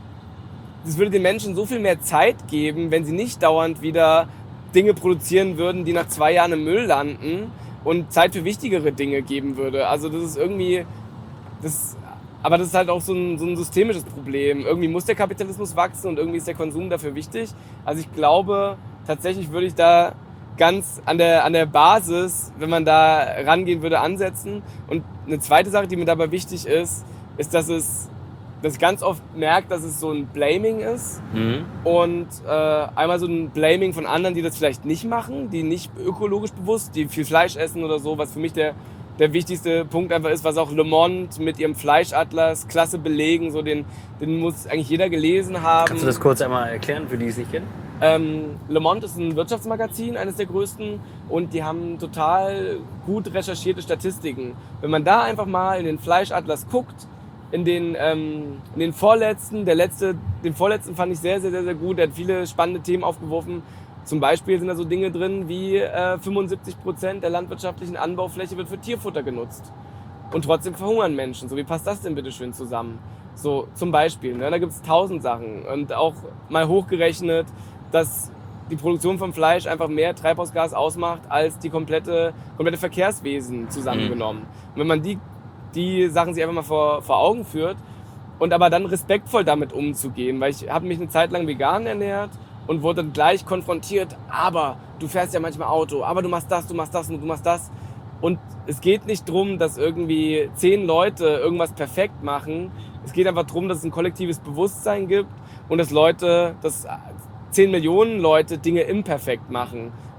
das würde den Menschen so viel mehr Zeit geben, wenn sie nicht dauernd wieder Dinge produzieren würden, die nach zwei Jahren im Müll landen und Zeit für wichtigere Dinge geben würde. Also das ist irgendwie, das, aber das ist halt auch so ein, so ein systemisches Problem. Irgendwie muss der Kapitalismus wachsen und irgendwie ist der Konsum dafür wichtig. Also ich glaube, tatsächlich würde ich da ganz an der, an der Basis, wenn man da rangehen würde, ansetzen. Und eine zweite Sache, die mir dabei wichtig ist, ist, dass es, dass ich ganz oft merke, dass es so ein Blaming ist. Mhm. Und äh, einmal so ein Blaming von anderen, die das vielleicht nicht machen, die nicht ökologisch bewusst, die viel Fleisch essen oder so, was für mich der, der wichtigste Punkt einfach ist, was auch Le Monde mit ihrem Fleischatlas klasse belegen, so den, den muss eigentlich jeder gelesen haben. Kannst du das kurz einmal erklären, für die es nicht kennen? Ähm, Le Monde ist ein Wirtschaftsmagazin, eines der größten, und die haben total gut recherchierte Statistiken. Wenn man da einfach mal in den Fleischatlas guckt, in den, ähm, in den vorletzten, der letzte, den vorletzten fand ich sehr, sehr, sehr, sehr gut. Der hat viele spannende Themen aufgeworfen. Zum Beispiel sind da so Dinge drin wie äh, fünfundsiebzig Prozent der landwirtschaftlichen Anbaufläche wird für Tierfutter genutzt. Und trotzdem verhungern Menschen. So, wie passt das denn bitte schön zusammen? So, zum Beispiel. Ne? Da gibt es tausend Sachen. Und auch mal hochgerechnet, dass die Produktion von Fleisch einfach mehr Treibhausgas ausmacht als die komplette, komplette Verkehrswesen zusammengenommen. Und wenn man die, die Sachen sich einfach mal vor, vor Augen führt und aber dann respektvoll damit umzugehen, weil ich habe mich eine Zeit lang vegan ernährt und wurde dann gleich konfrontiert, aber du fährst ja manchmal Auto, aber du machst das, du machst das und du machst das. Und es geht nicht darum, dass irgendwie zehn Leute irgendwas perfekt machen. Es geht einfach darum, dass es ein kollektives Bewusstsein gibt und dass Leute, dass zehn Millionen Leute Dinge imperfekt machen.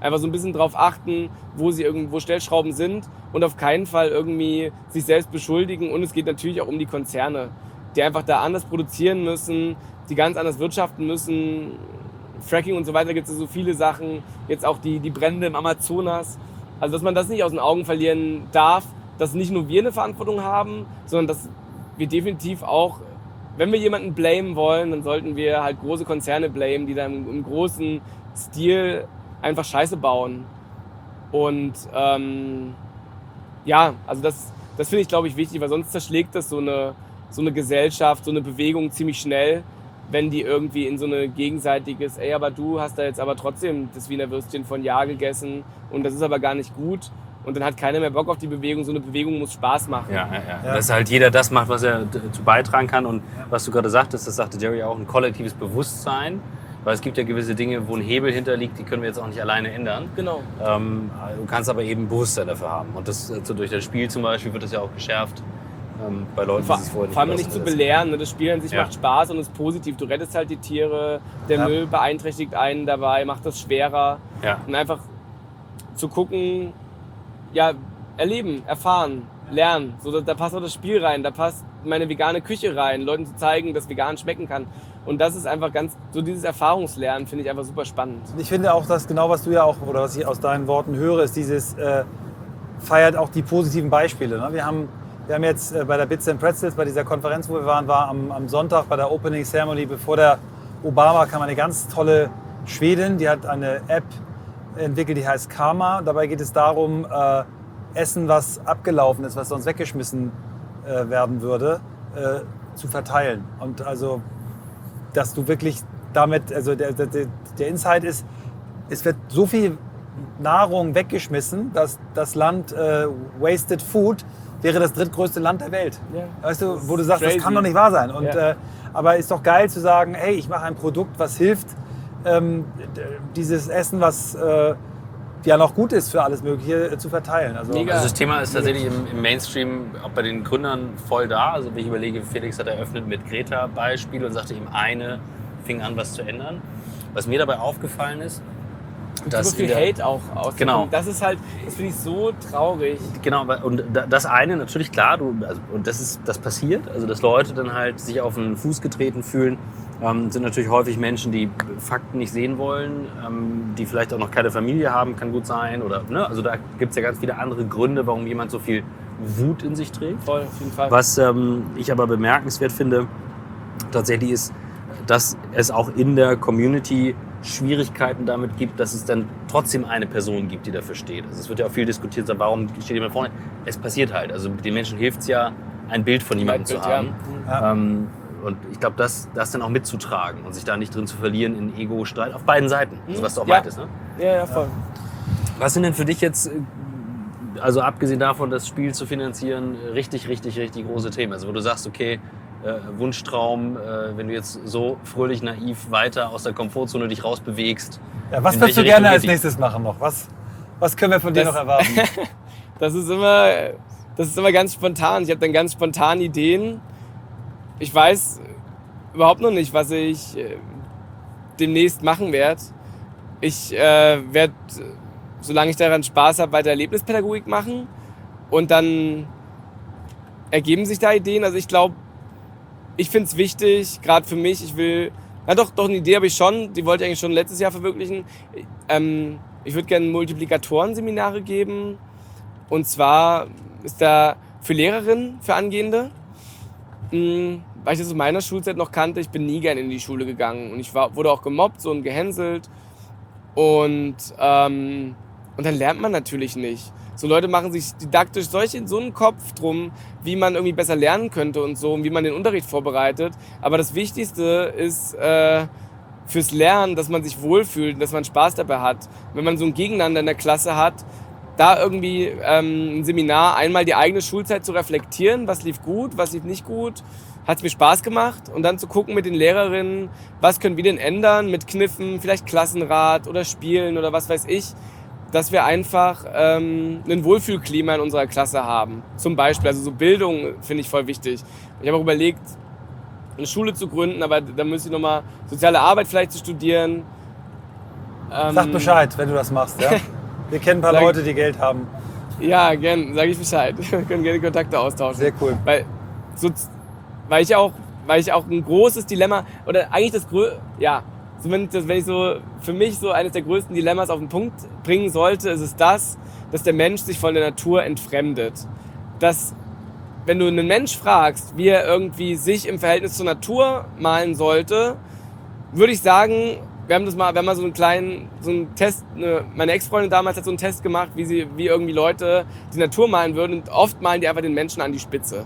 Einfach so ein bisschen drauf achten, wo sie irgendwo Stellschrauben sind und auf keinen Fall irgendwie sich selbst beschuldigen. Und es geht natürlich auch um die Konzerne, die einfach da anders produzieren müssen, die ganz anders wirtschaften müssen. Fracking und so weiter, gibt es so viele Sachen. Jetzt auch die, die Brände im Amazonas. Also dass man das nicht aus den Augen verlieren darf, dass nicht nur wir eine Verantwortung haben, sondern dass wir definitiv auch, wenn wir jemanden blamen wollen, dann sollten wir halt große Konzerne blamen, die dann im großen Stil einfach Scheiße bauen. Und ähm, ja, also das, das finde ich, glaube ich, wichtig, weil sonst zerschlägt das so eine, so eine Gesellschaft, so eine Bewegung ziemlich schnell, wenn die irgendwie in so eine gegenseitiges, ey, aber du hast da jetzt aber trotzdem das Wiener Würstchen von Ja gegessen und das ist aber gar nicht gut. Und dann hat keiner mehr Bock auf die Bewegung. So eine Bewegung muss Spaß machen. Ja, ja, ja. Dass halt jeder das macht, was er dazu beitragen kann. Und was du gerade sagtest, das sagte Jerry auch, ein kollektives Bewusstsein. Weil es gibt ja gewisse Dinge, wo ein Hebel hinterliegt, die können wir jetzt auch nicht alleine ändern. Genau. Ähm, du kannst aber eben Bewusstsein dafür haben. Und das so durch das Spiel zum Beispiel wird das ja auch geschärft. Ähm, bei Leuten, vor, die es vorher nicht vor allem nicht zu belehren. Ne? Das Spiel an sich ja. macht Spaß und ist positiv. Du rettest halt die Tiere, der ja. Müll beeinträchtigt einen dabei, macht das schwerer. Ja. Und einfach zu gucken, ja, erleben, erfahren, lernen. So, da, da passt auch das Spiel rein, da passt meine vegane Küche rein, Leuten zu zeigen, dass vegan schmecken kann. Und das ist einfach ganz, so dieses Erfahrungslernen finde ich einfach super spannend. Ich finde auch, dass genau was du ja auch, oder was ich aus deinen Worten höre, ist dieses, äh, feiert auch die positiven Beispiele. Ne? Wir haben, wir haben jetzt äh, bei der Bits and Pretzels, bei dieser Konferenz, wo wir waren, war am, am Sonntag bei der Opening Ceremony, bevor der Obama kam, eine ganz tolle Schwedin, die hat eine App entwickelt, die heißt Karma. Dabei geht es darum, äh, Essen, was abgelaufen ist, was sonst weggeschmissen äh, werden würde, äh, zu verteilen. Und also, dass du wirklich damit, also der, der, der Insight ist, es wird so viel Nahrung weggeschmissen, dass das Land äh, Wasted Food wäre das drittgrößte Land der Welt. Ja. Weißt du, wo du sagst, crazy. Das kann doch nicht wahr sein. Und, Ja. äh, aber ist doch geil zu sagen, hey, ich mache ein Produkt, was hilft, ähm, dieses Essen, was äh, ja noch gut ist für alles Mögliche, äh, zu verteilen. Also, Mega. Also das Thema ist tatsächlich im, im Mainstream auch bei den Gründern voll da. Also wenn ich überlege, Felix hat eröffnet mit Greta-Beispiel und sagte ihm, eine fing an, was zu ändern. Was mir dabei aufgefallen ist, dass so viel in der- Hate auch aus. Genau. Das ist halt, das finde ich so traurig. Genau, und das eine natürlich klar, du, also, und das ist, das passiert, also dass Leute dann halt sich auf den Fuß getreten fühlen, ähm, sind natürlich häufig Menschen, die Fakten nicht sehen wollen, ähm, die vielleicht auch noch keine Familie haben, kann gut sein, oder, ne, also da gibt es ja ganz viele andere Gründe, warum jemand so viel Wut in sich trägt. Voll, auf jeden Fall. Was ähm, ich aber bemerkenswert finde, tatsächlich ist, dass es auch in der Community Schwierigkeiten damit gibt, dass es dann trotzdem eine Person gibt, die dafür steht. Also es wird ja auch viel diskutiert, warum steht jemand vorne? Es passiert halt. Also den Menschen hilft es ja, ein Bild von jemandem zu haben. Ja. Ähm, und ich glaube, das, das dann auch mitzutragen und sich da nicht drin zu verlieren in Ego-Streit auf beiden Seiten. Also was du auch Ja. meintest. Ne? Ja, ja, voll. Was sind denn für dich jetzt, also abgesehen davon, das Spiel zu finanzieren, richtig, richtig, richtig große Themen? Also wo du sagst, okay, äh, Wunschtraum, äh, wenn du jetzt so fröhlich naiv weiter aus der Komfortzone dich rausbewegst. Ja, was in würdest du welche gerne Richtung als geht die? nächstes machen noch? Was, was können wir von dir Das- noch erwarten? Das ist immer, das ist immer ganz spontan. Ich habe dann ganz spontan Ideen. Ich weiß überhaupt noch nicht, was ich äh, demnächst machen werde. Ich äh, werde, solange ich daran Spaß habe, weiter Erlebnispädagogik machen. Und dann ergeben sich da Ideen. Also ich glaube, ich finde es wichtig, gerade für mich, ich will, na doch, doch eine Idee habe ich schon, die wollte ich eigentlich schon letztes Jahr verwirklichen. Ähm, ich würde gerne Multiplikatoren-Seminare geben. Und zwar ist da für Lehrerinnen, für Angehende, mh, weil ich das aus meiner Schulzeit noch kannte, ich bin nie gern in die Schule gegangen. Und ich war, wurde auch gemobbt so und gehänselt. Und, ähm, und dann lernt man natürlich nicht. So Leute machen sich didaktisch solch so einen Kopf drum, wie man irgendwie besser lernen könnte und so, und wie man den Unterricht vorbereitet. Aber das Wichtigste ist äh, fürs Lernen, dass man sich wohlfühlt, dass man Spaß dabei hat. Wenn man so ein Gegeneinander in der Klasse hat, da irgendwie ähm, ein Seminar, einmal die eigene Schulzeit zu reflektieren, was lief gut, was lief nicht gut, hat es mir Spaß gemacht, und dann zu gucken mit den Lehrerinnen, was können wir denn ändern mit Kniffen, vielleicht Klassenrat oder Spielen oder was weiß ich, dass wir einfach ähm, ein Wohlfühlklima in unserer Klasse haben. Zum Beispiel, also so Bildung finde ich voll wichtig. Ich habe auch überlegt, eine Schule zu gründen, aber da müsste ich nochmal soziale Arbeit vielleicht zu studieren. Ähm, Sag Bescheid, wenn du das machst. Ja? Wir kennen ein paar Sag- Leute, die Geld haben. Ja, gern, sage ich Bescheid. Wir können gerne Kontakte austauschen. Sehr cool. Weil, so, weil, ich auch, weil ich auch ein großes Dilemma, oder eigentlich das größte, ja, so wenn, das, wenn ich so für mich so eines der größten Dilemmas auf den Punkt bringen sollte, ist es das, dass der Mensch sich von der Natur entfremdet. Dass, wenn du einen Mensch fragst, wie er irgendwie sich im Verhältnis zur Natur malen sollte, würde ich sagen, wir haben das mal, wir haben mal so einen kleinen, so einen Test, eine, meine Ex-Freundin damals hat so einen Test gemacht, wie sie, wie irgendwie Leute die Natur malen würden, und oft malen die einfach den Menschen an die Spitze.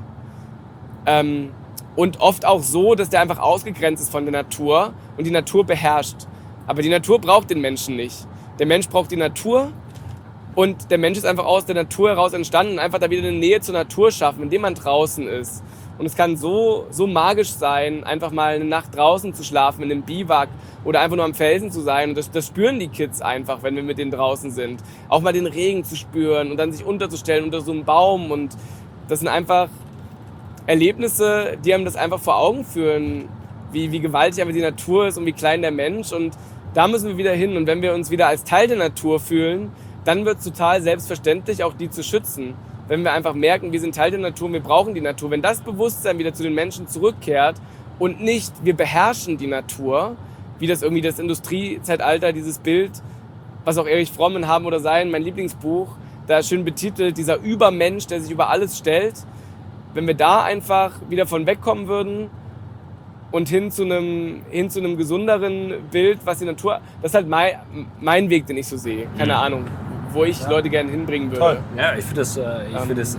Ähm, und oft auch so, dass der einfach ausgegrenzt ist von der Natur und die Natur beherrscht. Aber die Natur braucht den Menschen nicht. Der Mensch braucht die Natur und der Mensch ist einfach aus der Natur heraus entstanden und einfach da wieder eine Nähe zur Natur schaffen, indem man draußen ist. Und es kann so, so magisch sein, einfach mal eine Nacht draußen zu schlafen, in einem Biwak oder einfach nur am Felsen zu sein. Und das, das spüren die Kids einfach, wenn wir mit denen draußen sind. Auch mal den Regen zu spüren und dann sich unterzustellen unter so einem Baum. Und das sind einfach Erlebnisse, die einem das einfach vor Augen führen, wie, wie gewaltig einfach die Natur ist und wie klein der Mensch. Und da müssen wir wieder hin. Und wenn wir uns wieder als Teil der Natur fühlen, dann wird es total selbstverständlich, auch die zu schützen. Wenn wir einfach merken, wir sind Teil der Natur, wir brauchen die Natur. Wenn das Bewusstsein wieder zu den Menschen zurückkehrt und nicht, wir beherrschen die Natur, wie das irgendwie das Industriezeitalter, dieses Bild, was auch Erich Fromm in Haben oder Sein, mein Lieblingsbuch, da schön betitelt, dieser Übermensch, der sich über alles stellt. Wenn wir da einfach wieder von wegkommen würden und hin zu einem, hin zu einem gesunderen Bild, was die Natur, das ist halt mein, mein Weg, den ich so sehe. Keine Mhm. Ahnung, wo ich Ja. Leute gerne hinbringen würde. Toll. Ja, ich finde das, äh, ich Ähm. find das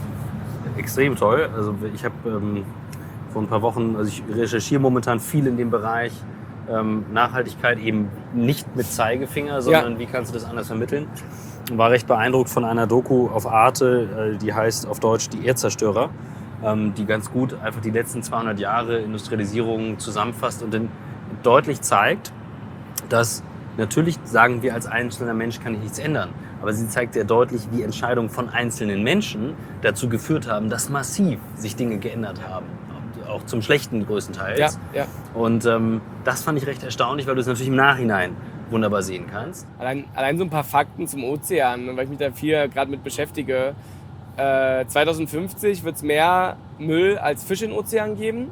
äh, extrem toll. Also ich habe ähm, vor ein paar Wochen, also ich recherchiere momentan viel in dem Bereich ähm, Nachhaltigkeit, eben nicht mit Zeigefinger, sondern Ja. wie kannst du das anders vermitteln. War recht beeindruckt von einer Doku auf Arte, äh, die heißt auf Deutsch Die Erdzerstörer, ähm, die ganz gut einfach die letzten zweihundert Jahre Industrialisierung zusammenfasst und dann deutlich zeigt, dass natürlich sagen wir als einzelner Mensch kann ich nichts ändern, aber sie zeigt sehr deutlich, wie Entscheidungen von einzelnen Menschen dazu geführt haben, dass massiv sich Dinge geändert haben, auch zum Schlechten größtenteils. Ja, ja. Und ähm, das fand ich recht erstaunlich, weil du es natürlich im Nachhinein wunderbar sehen kannst. Allein, allein so ein paar Fakten zum Ozean, weil ich mich da viel gerade mit beschäftige. Äh, zweitausendfünfzig wird es mehr Müll als Fisch in den Ozean geben.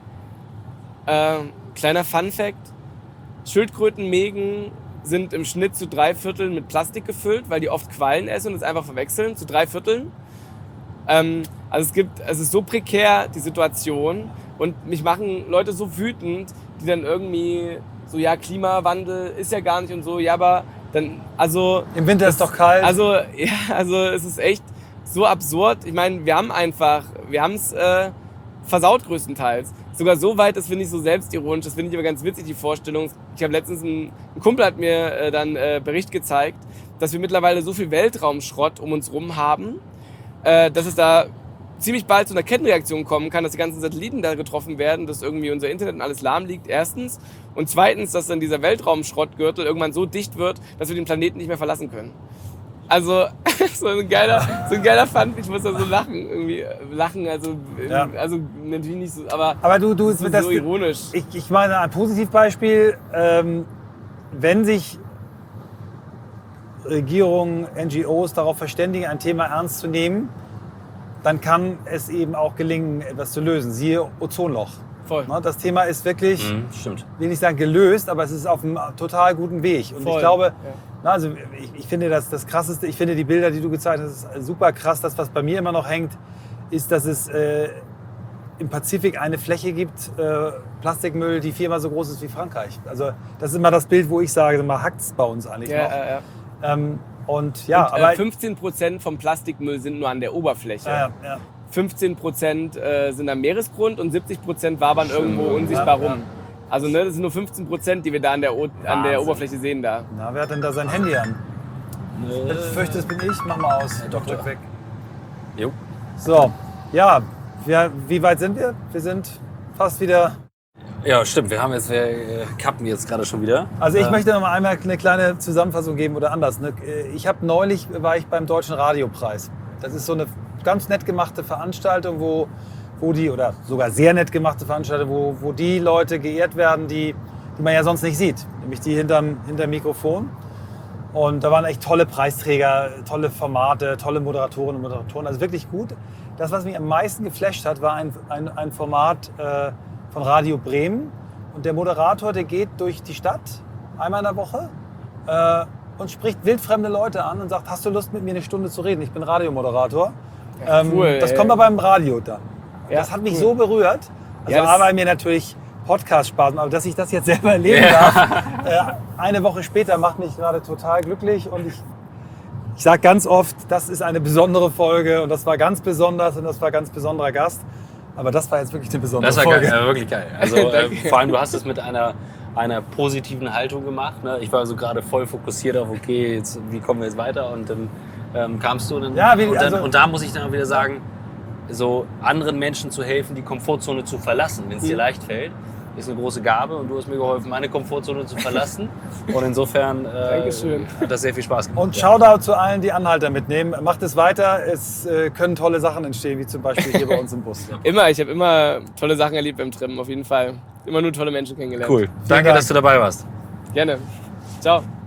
Äh, kleiner Fun-Fact: Schildkrötenmägen sind im Schnitt zu drei Vierteln mit Plastik gefüllt, weil die oft Quallen essen und es einfach verwechseln, zu drei Vierteln. Ähm, also es gibt, es ist so prekär, die Situation, und mich machen Leute so wütend, die dann irgendwie so, ja, Klimawandel ist ja gar nicht und so, ja, aber dann, also... Im Winter ist doch kalt. Also, ja, also es ist echt so absurd. Ich meine, wir haben einfach, wir haben es äh, versaut größtenteils. Sogar so weit, das finde ich so selbstironisch, das finde ich aber ganz witzig, die Vorstellung. Ich habe letztens, ein, ein Kumpel hat mir äh, dann äh, Bericht gezeigt, dass wir mittlerweile so viel Weltraumschrott um uns rum haben, äh, dass es da ziemlich bald zu einer Kettenreaktion kommen kann, dass die ganzen Satelliten da getroffen werden, dass irgendwie unser Internet und alles lahm liegt, erstens. Und zweitens, dass dann dieser Weltraumschrottgürtel irgendwann so dicht wird, dass wir den Planeten nicht mehr verlassen können. Also, so ein geiler, so ein geiler Fun, ich muss da so lachen, irgendwie lachen, also, Ja. also natürlich nicht so, aber, Aber du, du, das ist das, so ironisch. ich, ich meine, ein Positivbeispiel, ähm, wenn sich Regierungen, N G Os darauf verständigen, ein Thema ernst zu nehmen, dann kann es eben auch gelingen, etwas zu lösen. Siehe Ozonloch. Voll. Ne, das Thema ist wirklich, Mhm, stimmt. will nicht sagen gelöst, aber es ist auf einem total guten Weg. Und Voll. ich glaube, Ja. na, also ich, ich finde das, das Krasseste, ich finde die Bilder, die du gezeigt hast, ist super krass. Das, was bei mir immer noch hängt, ist, dass es äh, im Pazifik eine Fläche gibt, äh, Plastikmüll, die viermal so groß ist wie Frankreich. Also das ist immer das Bild, wo ich sage, mal hackt es bei uns eigentlich Ja, noch. ja, ja. Ähm, und ja, und, äh, aber... fünfzehn Prozent vom Plastikmüll sind nur an der Oberfläche. ja, ja. fünfzehn Prozent äh, sind am Meeresgrund und siebzig Prozent wabern irgendwo unsichtbar Ja, ja. rum. Also ne, das sind nur fünfzehn Prozent, die wir da an der, o- an der Wahnsinn. Oberfläche sehen da. Na, wer hat denn da sein Handy an? Ich fürchte, das bin ich. Mach mal aus. Doktor. Drück weg. Jo. So, ja, wir, wie weit sind wir? Wir sind fast wieder... Ja, stimmt. Wir haben jetzt, wir äh, kappen jetzt gerade schon wieder. Also ich Äh, möchte noch mal einmal eine kleine Zusammenfassung geben oder anders. Ne? Ich habe neulich, war ich beim Deutschen Radiopreis. Das ist so eine ganz nett gemachte Veranstaltung, wo, wo die, oder sogar sehr nett gemachte Veranstaltung, wo, wo die Leute geehrt werden, die die man ja sonst nicht sieht, nämlich die hinterm, hinterm Mikrofon. Und da waren echt tolle Preisträger, tolle Formate, tolle Moderatorinnen und Moderatoren, also wirklich gut. Das, was mich am meisten geflasht hat, war ein, ein, ein Format äh, von Radio Bremen. Und der Moderator, der geht durch die Stadt einmal in der Woche äh, und spricht wildfremde Leute an und sagt, hast du Lust, mit mir eine Stunde zu reden? Ich bin Radiomoderator. Ja, ähm, cool, das ey. kommt aber beim Radio dann. Ja, das hat mich cool. so berührt. Also Ja, das- A, weil mir natürlich Podcast Spaß macht, aber dass ich das jetzt selber erleben darf, äh, eine Woche später macht mich gerade total glücklich. Und ich, ich sage ganz oft, das ist eine besondere Folge und das war ganz besonders und das war ein ganz besonderer Gast. Aber das war jetzt wirklich eine besondere Das war Folge. geil, ja, wirklich geil. Also äh, Danke. vor allem, du hast es mit einer, einer positiven Haltung gemacht. Ne? Ich war so gerade voll fokussiert auf, okay, jetzt, wie kommen wir jetzt weiter? Und dann ähm, kamst du und, dann, Ja, wie- und, dann, also- und da muss ich dann auch wieder sagen, so anderen Menschen zu helfen, die Komfortzone zu verlassen, wenn es dir Mhm. leicht fällt, ist eine große Gabe und du hast mir geholfen, meine Komfortzone zu verlassen. Und insofern äh, Dankeschön. hat das sehr viel Spaß gemacht. Und Shoutout zu allen, die Anhalter mitnehmen. Macht es weiter. Es äh, können tolle Sachen entstehen, wie zum Beispiel hier bei uns im Bus. Immer, ich habe immer tolle Sachen erlebt beim Trimmen, auf jeden Fall. Immer nur tolle Menschen kennengelernt. Cool. Danke, Dank. dass du dabei warst. Gerne. Ciao.